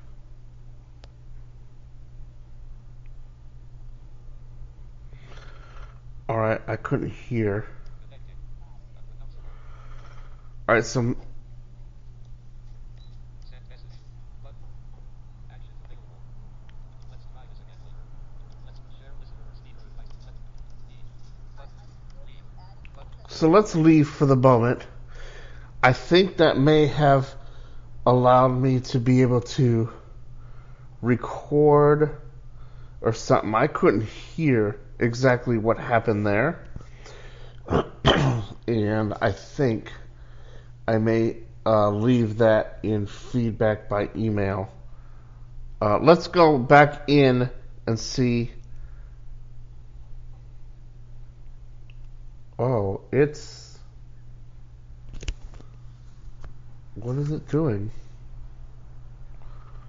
Alright, I couldn't hear. Alright, so Send message. Button. Actions available. Let's try this again later. Let's share listener speaker device. Let leave. Button. Leave. Button. So let's leave for the moment. I think that may have allowed me to be able to record or something. I couldn't hear exactly what happened there. And I think I may uh, leave that in feedback by email. Uh, let's go back in and see. Oh, it's... What is it doing?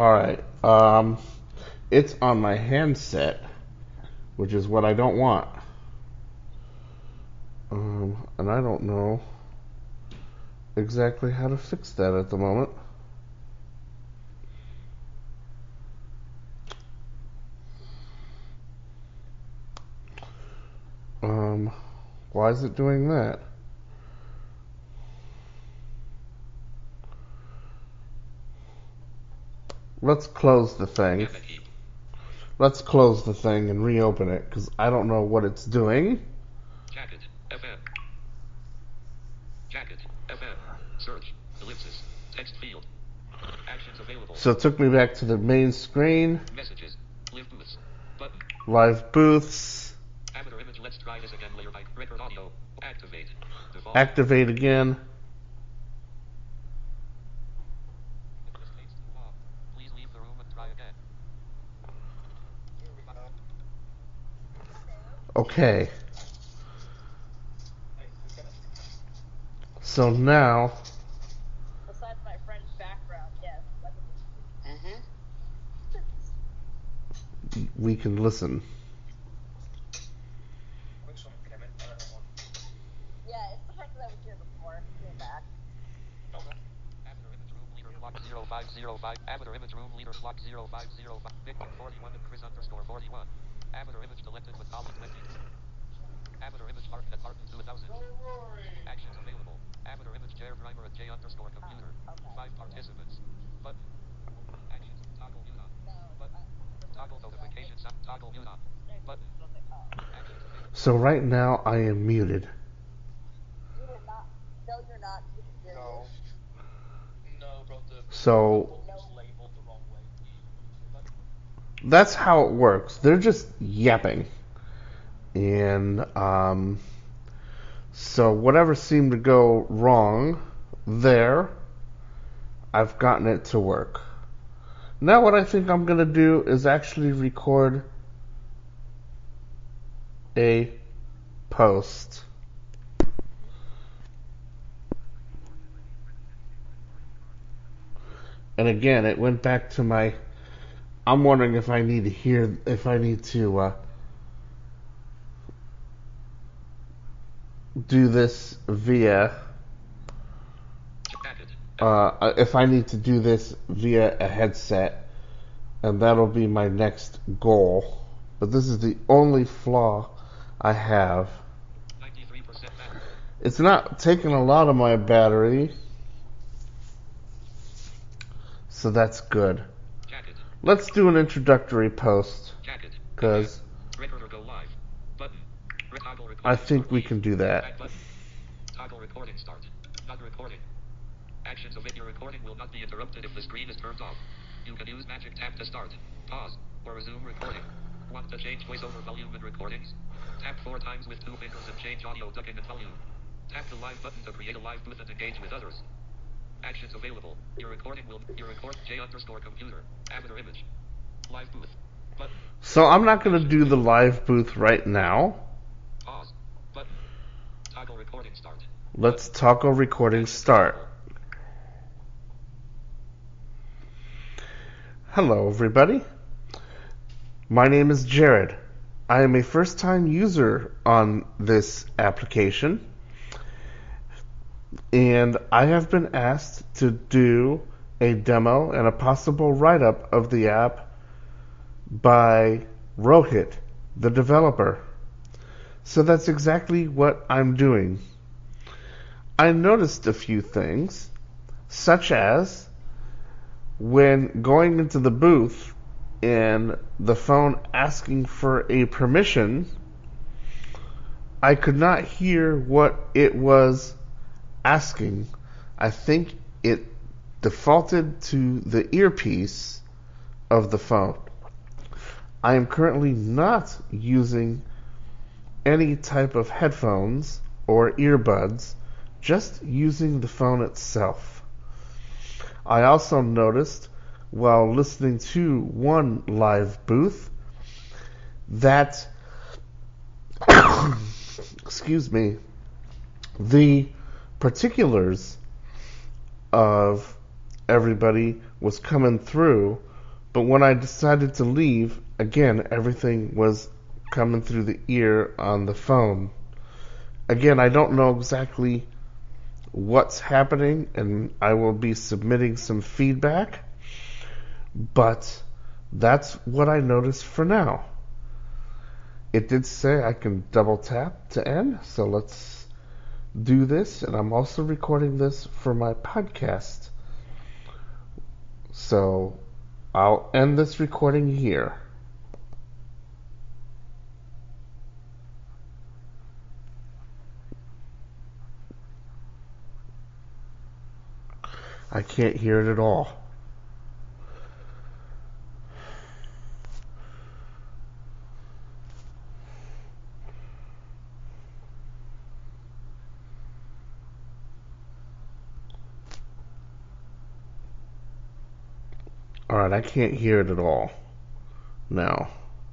Alright. Um, it's on my handset, which is what I don't want. Um, and I don't know exactly how to fix that at the moment. Um, why is it doing that? Let's close the thing. Let's close the thing and reopen it, because I don't know what it's doing. Jacket, F M. Jacket, F M. Search, ellipsis, text field. Actions available. So it took me back to the main screen. Messages, live booths, button. Live booths. Avatar image, let's try this again, layer by record audio. Activate. Default. Activate again. If this takes too long, please leave the room and try again. Okay. So now Besides my French background, yes. Mm-hmm. we can listen. Yeah, it's the fact that I was here before. Came back. Avatar image room leader clock zero five zero five. Avatar image room leader clock zero five zero five. Victim forty-one and Chris underscore forty-one. Avatar image selected with column twenty. Avatar image Martin at Martin two thousand. Actions available. Avatar image chair driver at J underscore computer. Five participants. Button. Actions. Toggle mute on. Button. Toggle notifications on. Toggle mute on. Button. Actions available. So right now I am muted. You are not. No, you're not. You're No. No, bro. The So was labeled the wrong way. that's how it works. They're just yapping. And um, so whatever seemed to go wrong there, I've gotten it to work. Now what I think I'm going to do is actually record a post. And again, it went back to my, I'm wondering if I need to hear, if I need to uh, do this via, Jacket. uh, if I need to do this via a headset, and that'll be my next goal. But this is the only flaw I have. ninety-three percent battery. It's not taking a lot of my battery, so that's good. Jacket. Let's do an introductory post, Jacket. because Record or go live. Button. Re- Toggle recording I think start. we can do that. Back button. Toggle recording start. Not recording. Actions of it. Your recording will not be interrupted if the screen is turned off. You can use Magic Tap to start, pause, or resume recording. Want to change voiceover volume in recordings? Tap four times with two fingers and change audio ducking and volume. Tap the live button to create a live booth and engage with others. Actions available. Your recording will. Your record J underscore computer. Avatar image. Live booth. Button. So I'm not going to do the live booth right now. Pause. Button. Toggle recording start. Let's toggle recording start. Hello, everybody. My name is Jared. I am a first-time user on this application, and I have been asked to do a demo and a possible write-up of the app by Rohit, the developer. So that's exactly what I'm doing. I noticed a few things, such as when going into the booth and the phone asking for a permission, I could not hear what it was asking. I think it defaulted to the earpiece of the phone. I am currently not using any type of headphones or earbuds, just using the phone itself. I also noticed while listening to one live booth that excuse me, the particulars of everybody was coming through But when I decided to leave, again, everything was coming through the ear on the phone. Again, I don't know exactly what's happening, and I will be submitting some feedback, but that's what I noticed for now. It did say I can double tap to end, so let's do this, and I'm also recording this for my podcast. So I'll end this recording here. I can't hear it at all. Alright, I can't hear it at all now.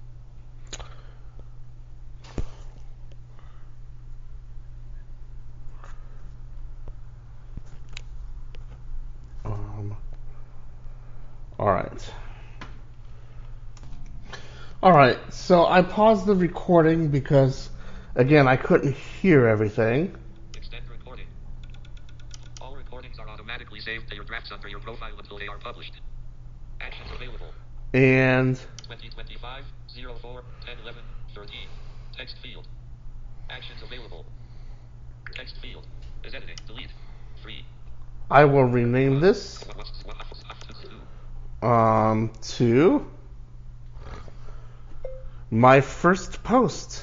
Um, Alright. Alright, so I paused the recording because, again, I couldn't hear everything. Extend recording. All recordings are automatically saved to your drafts under your profile until they are published. Actions available. And twenty twenty-five oh four ten eleven thirteen. Text field. Actions available. Text field. Is editing. Delete. Three. I will rename this What, what's, what, what's up to do? um, to my first post.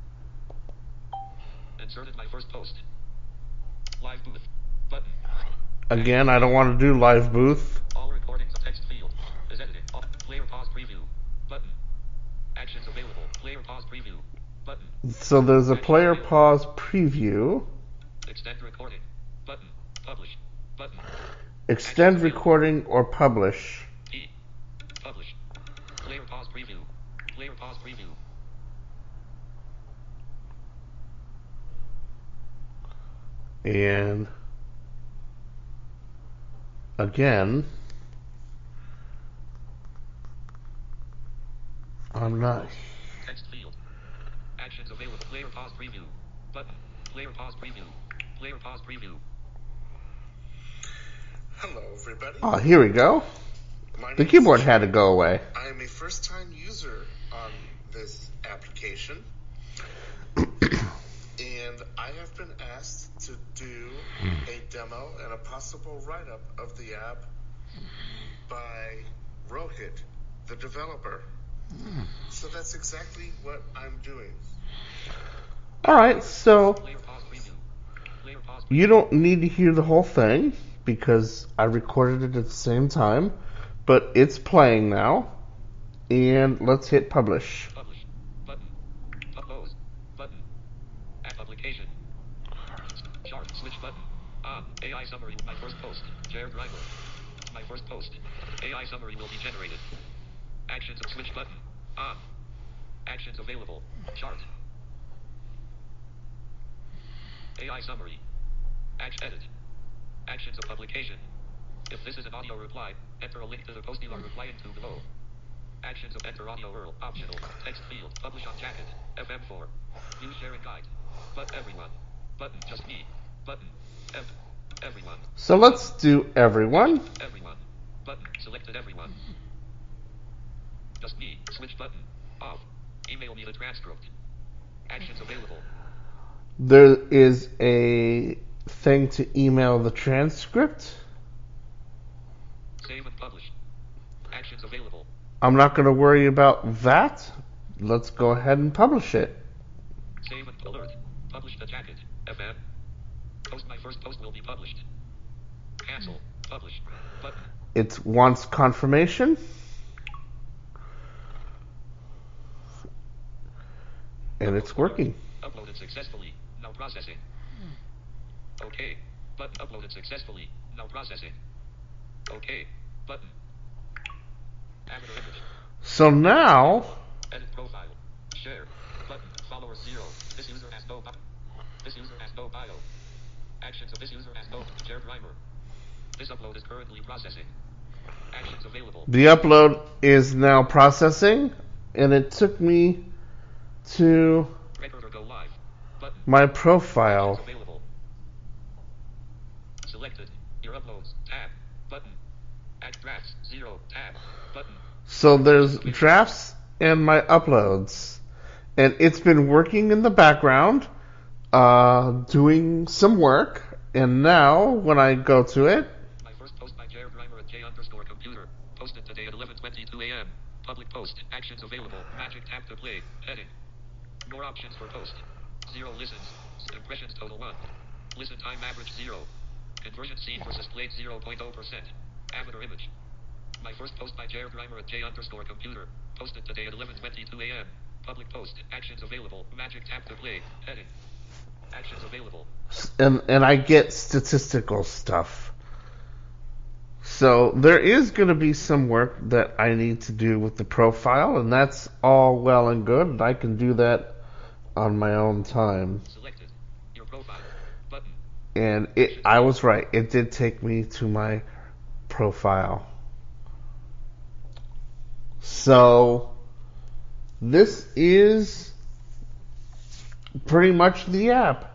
Inserted my first post. Live booth. Button. Again, I don't want to do live booth. All recordings. Text field. Is editing. All, player pause preview. Button. Actions available. Player pause preview. Button. So there's a player pause preview. Extend recording. Button. Publish. Button. Extend recording or publish. P. Publish. Player pause preview. Player pause preview. And again, I'm not. Text field. Actions available. Player pause preview. Button. Player pause preview. Player pause preview. Hello, everybody. Oh, here we go. My The name keyboard is- had to go away. I am a first-time user on this application, and I have been asked to do a demo and a possible write-up of the app by Rohit, the developer. So that's exactly what I'm doing. Alright, so Player pause preview. Player pause preview. you don't need to hear the whole thing because I recorded it at the same time, but it's playing now. And let's hit publish. Publish. Button. Compose. Button. App application. Chart. Switch button. Ah. A I summary. My first post. Jared Driver. My first post. A I summary will be generated. Actions of switch button. Ah. Actions available. Chart. A I summary. Act edit. Actions of publication. If this is an audio reply, enter a link to the post you are replying to below. Actions of enter audio U R L. Optional. Text field. Publish on jacket. F M four. Use sharing guide. But everyone. Button. Just me. Button. F. Everyone. So let's do everyone. Everyone. Button. Selected everyone. Just me. Switch button. Off. Email me the transcript. Actions available. There is a thing to email the transcript. Save and publish. Actions available. I'm not going to worry about that. Let's go ahead and publish it. Save and alert. Publish the jacket. F M. Post my first post will be published. Cancel. Publish. Button. It wants confirmation. And it's working. Uploaded successfully. Now processing. Okay. Button. Uploaded successfully. Now processing. Okay. Button. Avatar image. So now, Edit profile. Share. Button. Followers zero. This user has no bio. This user has no bio. Actions of this user has no. Jared Reimer. This upload is currently processing. Actions available. The upload is now processing, and it took me to Record or go live. Button. my profile. Actions available. Selected. Your uploads. Tab. Button. Add drafts. Zero. Tab. Button. So there's drafts and my uploads. And it's been working in the background, uh, doing some work. And now, when I go to it, My first post by Jared Reimer at J underscore computer. Posted today at eleven twenty-two a.m. Public post. Actions available. Magic tab to play. Heading. More options for post. Zero listens. Impressions total one. Listen time average zero. Conversion seen versus played zero point zero percent. Avatar image. My first post by Jared Reimer at J underscore computer. Posted today at eleven twenty-two a.m. Public post. Actions available. Magic tab to play. Heading. Actions available. and and I get statistical stuff. So there is going to be some work that I need to do with the profile, and that's all well and good. And I can do that on my own time. Selected. Your profile. Button. And it, I was right. It did take me to my profile. So this is pretty much the app.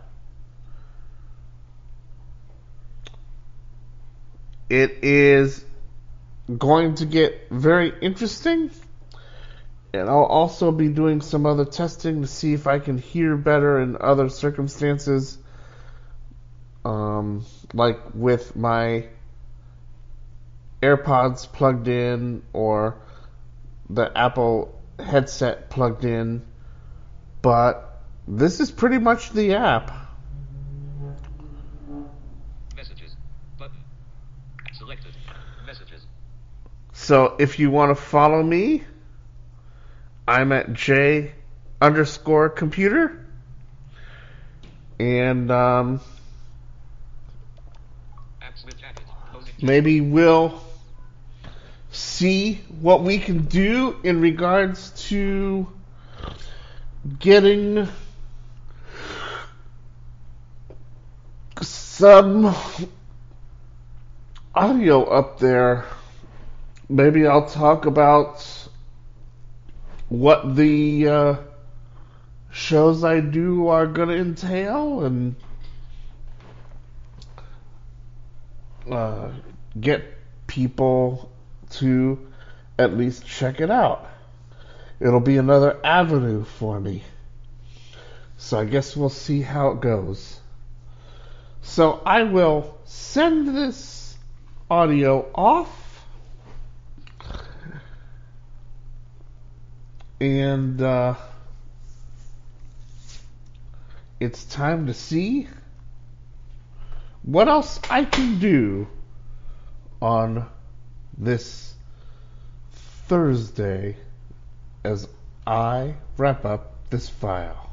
It is going to get very interesting, and I'll also be doing some other testing to see if I can hear better in other circumstances, um, like with my AirPods plugged in or the Apple headset plugged in. But this is pretty much the app. Messages. Button. Selected. Messages. So if you want to follow me, I'm at J underscore computer. And um, Apps with jacket. Closing. maybe we'll see what we can do in regards to getting some audio up there. Maybe I'll talk about what the uh, shows I do are going to entail, and uh, get people to at least check it out. It'll be another avenue for me. So I guess we'll see how it goes. So I will send this audio off. And uh, it's time to see what else I can do on this Thursday as I wrap up this file.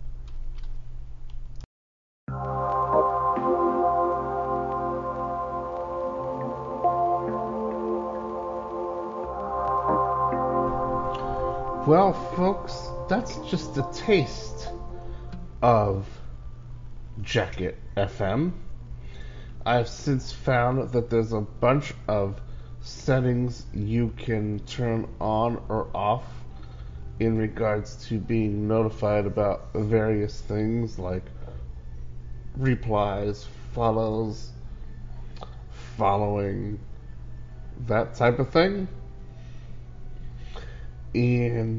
Well, folks, that's just a taste of Jacket F M. I've since found that there's a bunch of settings you can turn on or off in regards to being notified about various things like replies, follows, following, that type of thing. And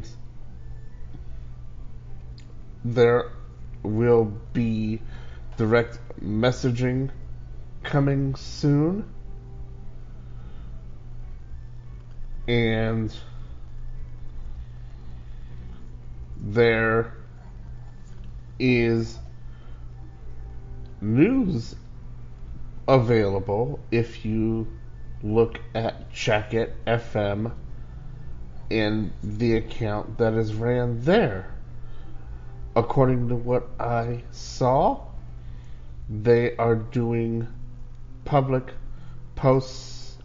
there will be direct messaging coming soon. And there is news available if you look at Jacket F M in the account that is ran there. According to what I saw, they are doing public posts,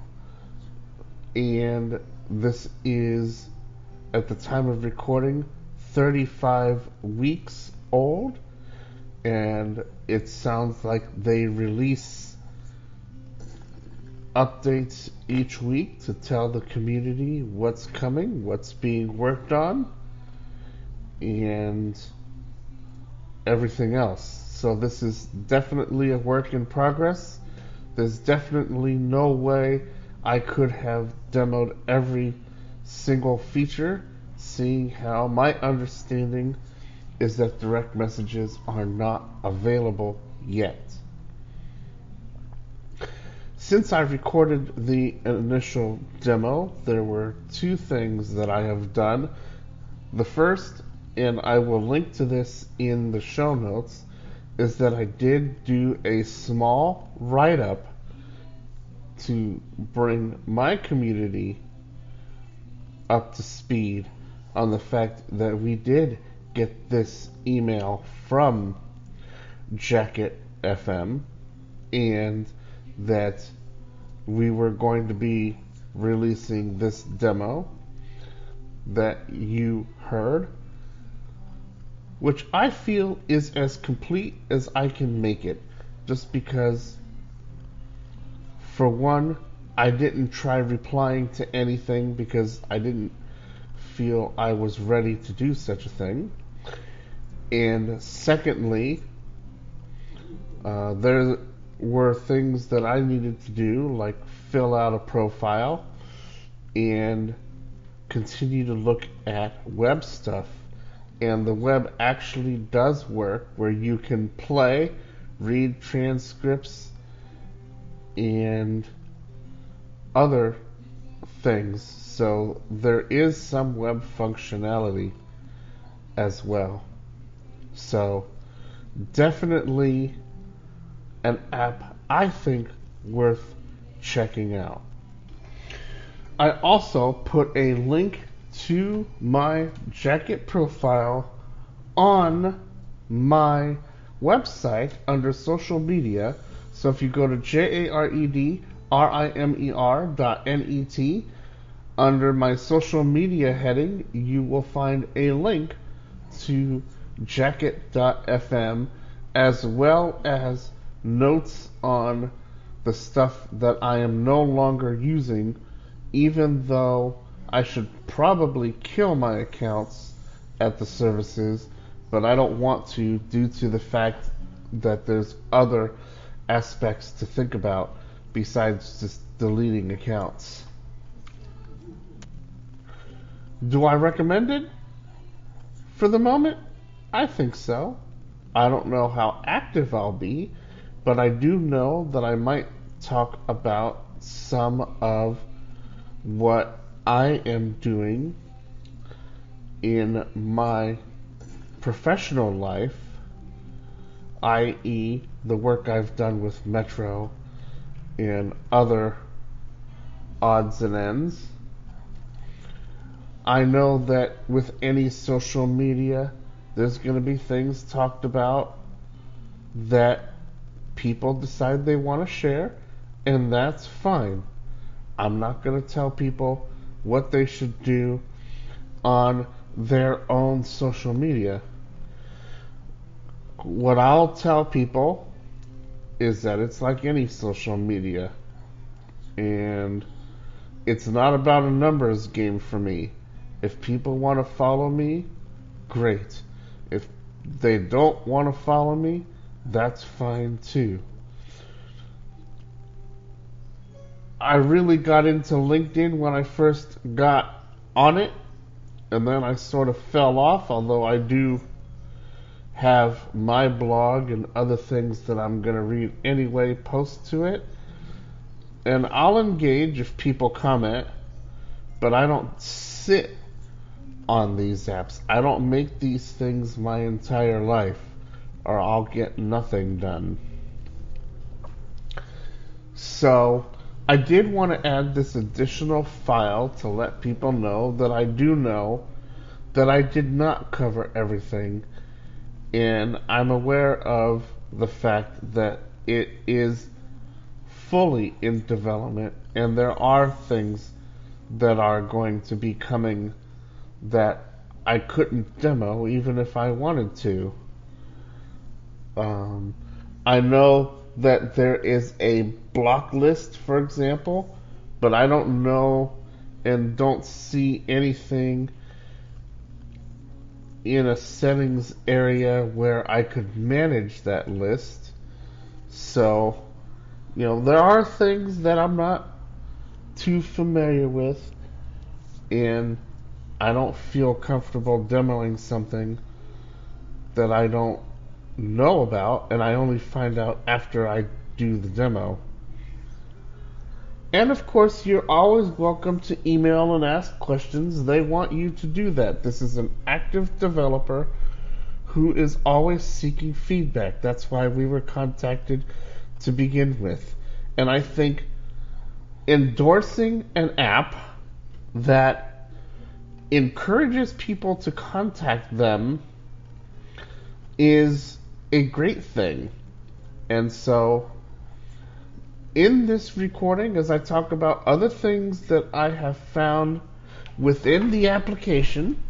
and this is, at the time of recording, thirty-five weeks old, and it sounds like they release updates each week to tell the community what's coming, what's being worked on, and everything else. So this is definitely a work in progress. There's definitely no way I could have demoed every single feature, seeing how my understanding is that direct messages are not available yet. Since I recorded the initial demo, there were two things that I have done. The first, and I will link to this in the show notes, is that I did do a small write-up to bring my community up to speed on the fact that we did get this email from Jacket F M and that we were going to be releasing this demo that you heard, which I feel is as complete as I can make it, just because, for one, I didn't try replying to anything because I didn't feel I was ready to do such a thing. And secondly, uh, there were things that I needed to do, like fill out a profile and continue to look at web stuff. And the web actually does work, where you can play, read transcripts, and other things. So there is some web functionality as well. So definitely an app I think worth checking out. I also put a link to my Jacket profile on my website under social media. So if you go to J A R E D R I M E R dot N E T, under my social media heading, you will find a link to Jacket dot F M, as well as notes on the stuff that I am no longer using, even though I should probably kill my accounts at the services, but I don't want to, due to the fact that there's other aspects to think about besides just deleting accounts. Do I recommend it? For the moment, I think so. I don't know how active I'll be, but I do know that I might talk about some of what I am doing in my professional life, that is the work I've done with Metro and other odds and ends. I know that with any social media, there's going to be things talked about that people decide they want to share, and that's fine. I'm not going to tell people what they should do on their own social media. What I'll tell people is that it's like any social media, and it's not about a numbers game for me. If people want to follow me, great. If they don't want to follow me, that's fine too. I really got into LinkedIn when I first got on it, and then I sort of fell off, although I do have my blog and other things that I'm going to read anyway post to it. And I'll engage if people comment, but I don't sit on these apps. I don't make these things my entire life, or I'll get nothing done. So I did want to add this additional file to let people know that I do know that I did not cover everything, and I'm aware of the fact that it is fully in development, and there are things that are going to be coming that I couldn't demo even if I wanted to. Um, I know that there is a block list, for example, but I don't know and don't see anything in a settings area where I could manage that list. So, you know, there are things that I'm not too familiar with, and I don't feel comfortable demoing something that I don't know about, and I only find out after I do the demo. And of course, you're always welcome to email and ask questions. They want you to do that. This is an active developer who is always seeking feedback. That's why we were contacted to begin with. And I think endorsing an app that encourages people to contact them is a great thing. And so in this recording, as I talk about other things that I have found within the application,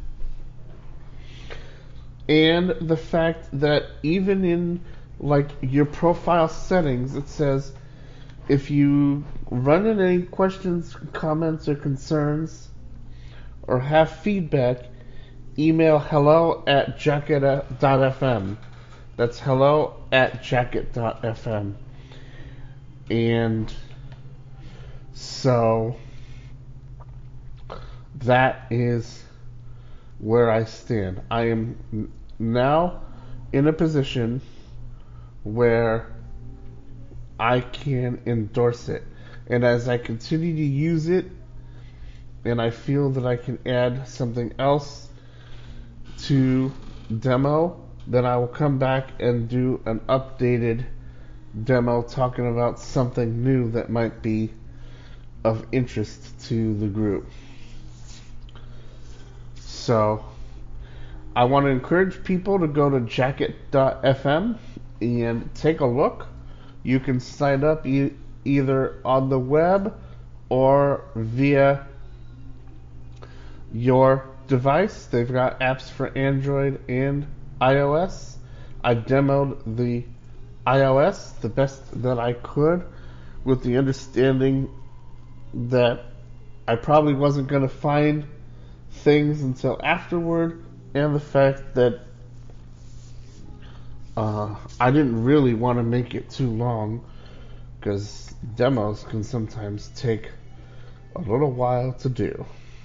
and the fact that even in like your profile settings, it says if you run into any questions, comments, or concerns, or have feedback, email hello at jacket dot f m. That's hello at jacket dot f m. And so that is where I stand. I am now in a position where I can endorse it. And as I continue to use it, and I feel that I can add something else to demo, then I will come back and do an updated demo talking about something new that might be of interest to the group. So I want to encourage people to go to jacket dot f m and take a look. You can sign up e- either on the web or via your device. They've got apps for Android and iOS. I demoed the iOS the best that I could, with the understanding that I probably wasn't going to find things until afterward, and the fact that uh, I didn't really want to make it too long, because demos can sometimes take a little while to do.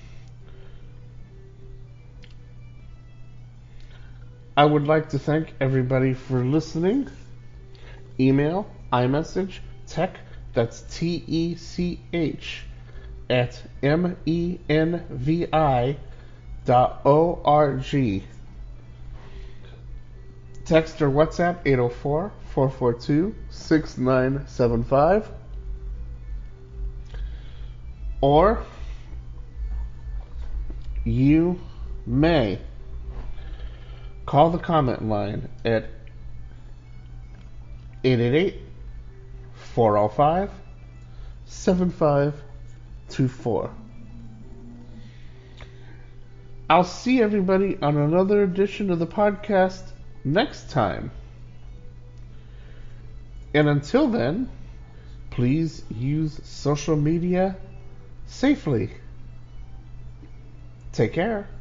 I would like to thank everybody for listening. Email, iMessage, tech, that's T E C H, at M E N V I dot O R G. Text or WhatsApp eight oh four, four four two, six nine seven five. Or you may call the comment line at eight eight eight, four oh five, seven five two four. I'll see everybody on another edition of the podcast next time. And until then, please use social media safely. Take care.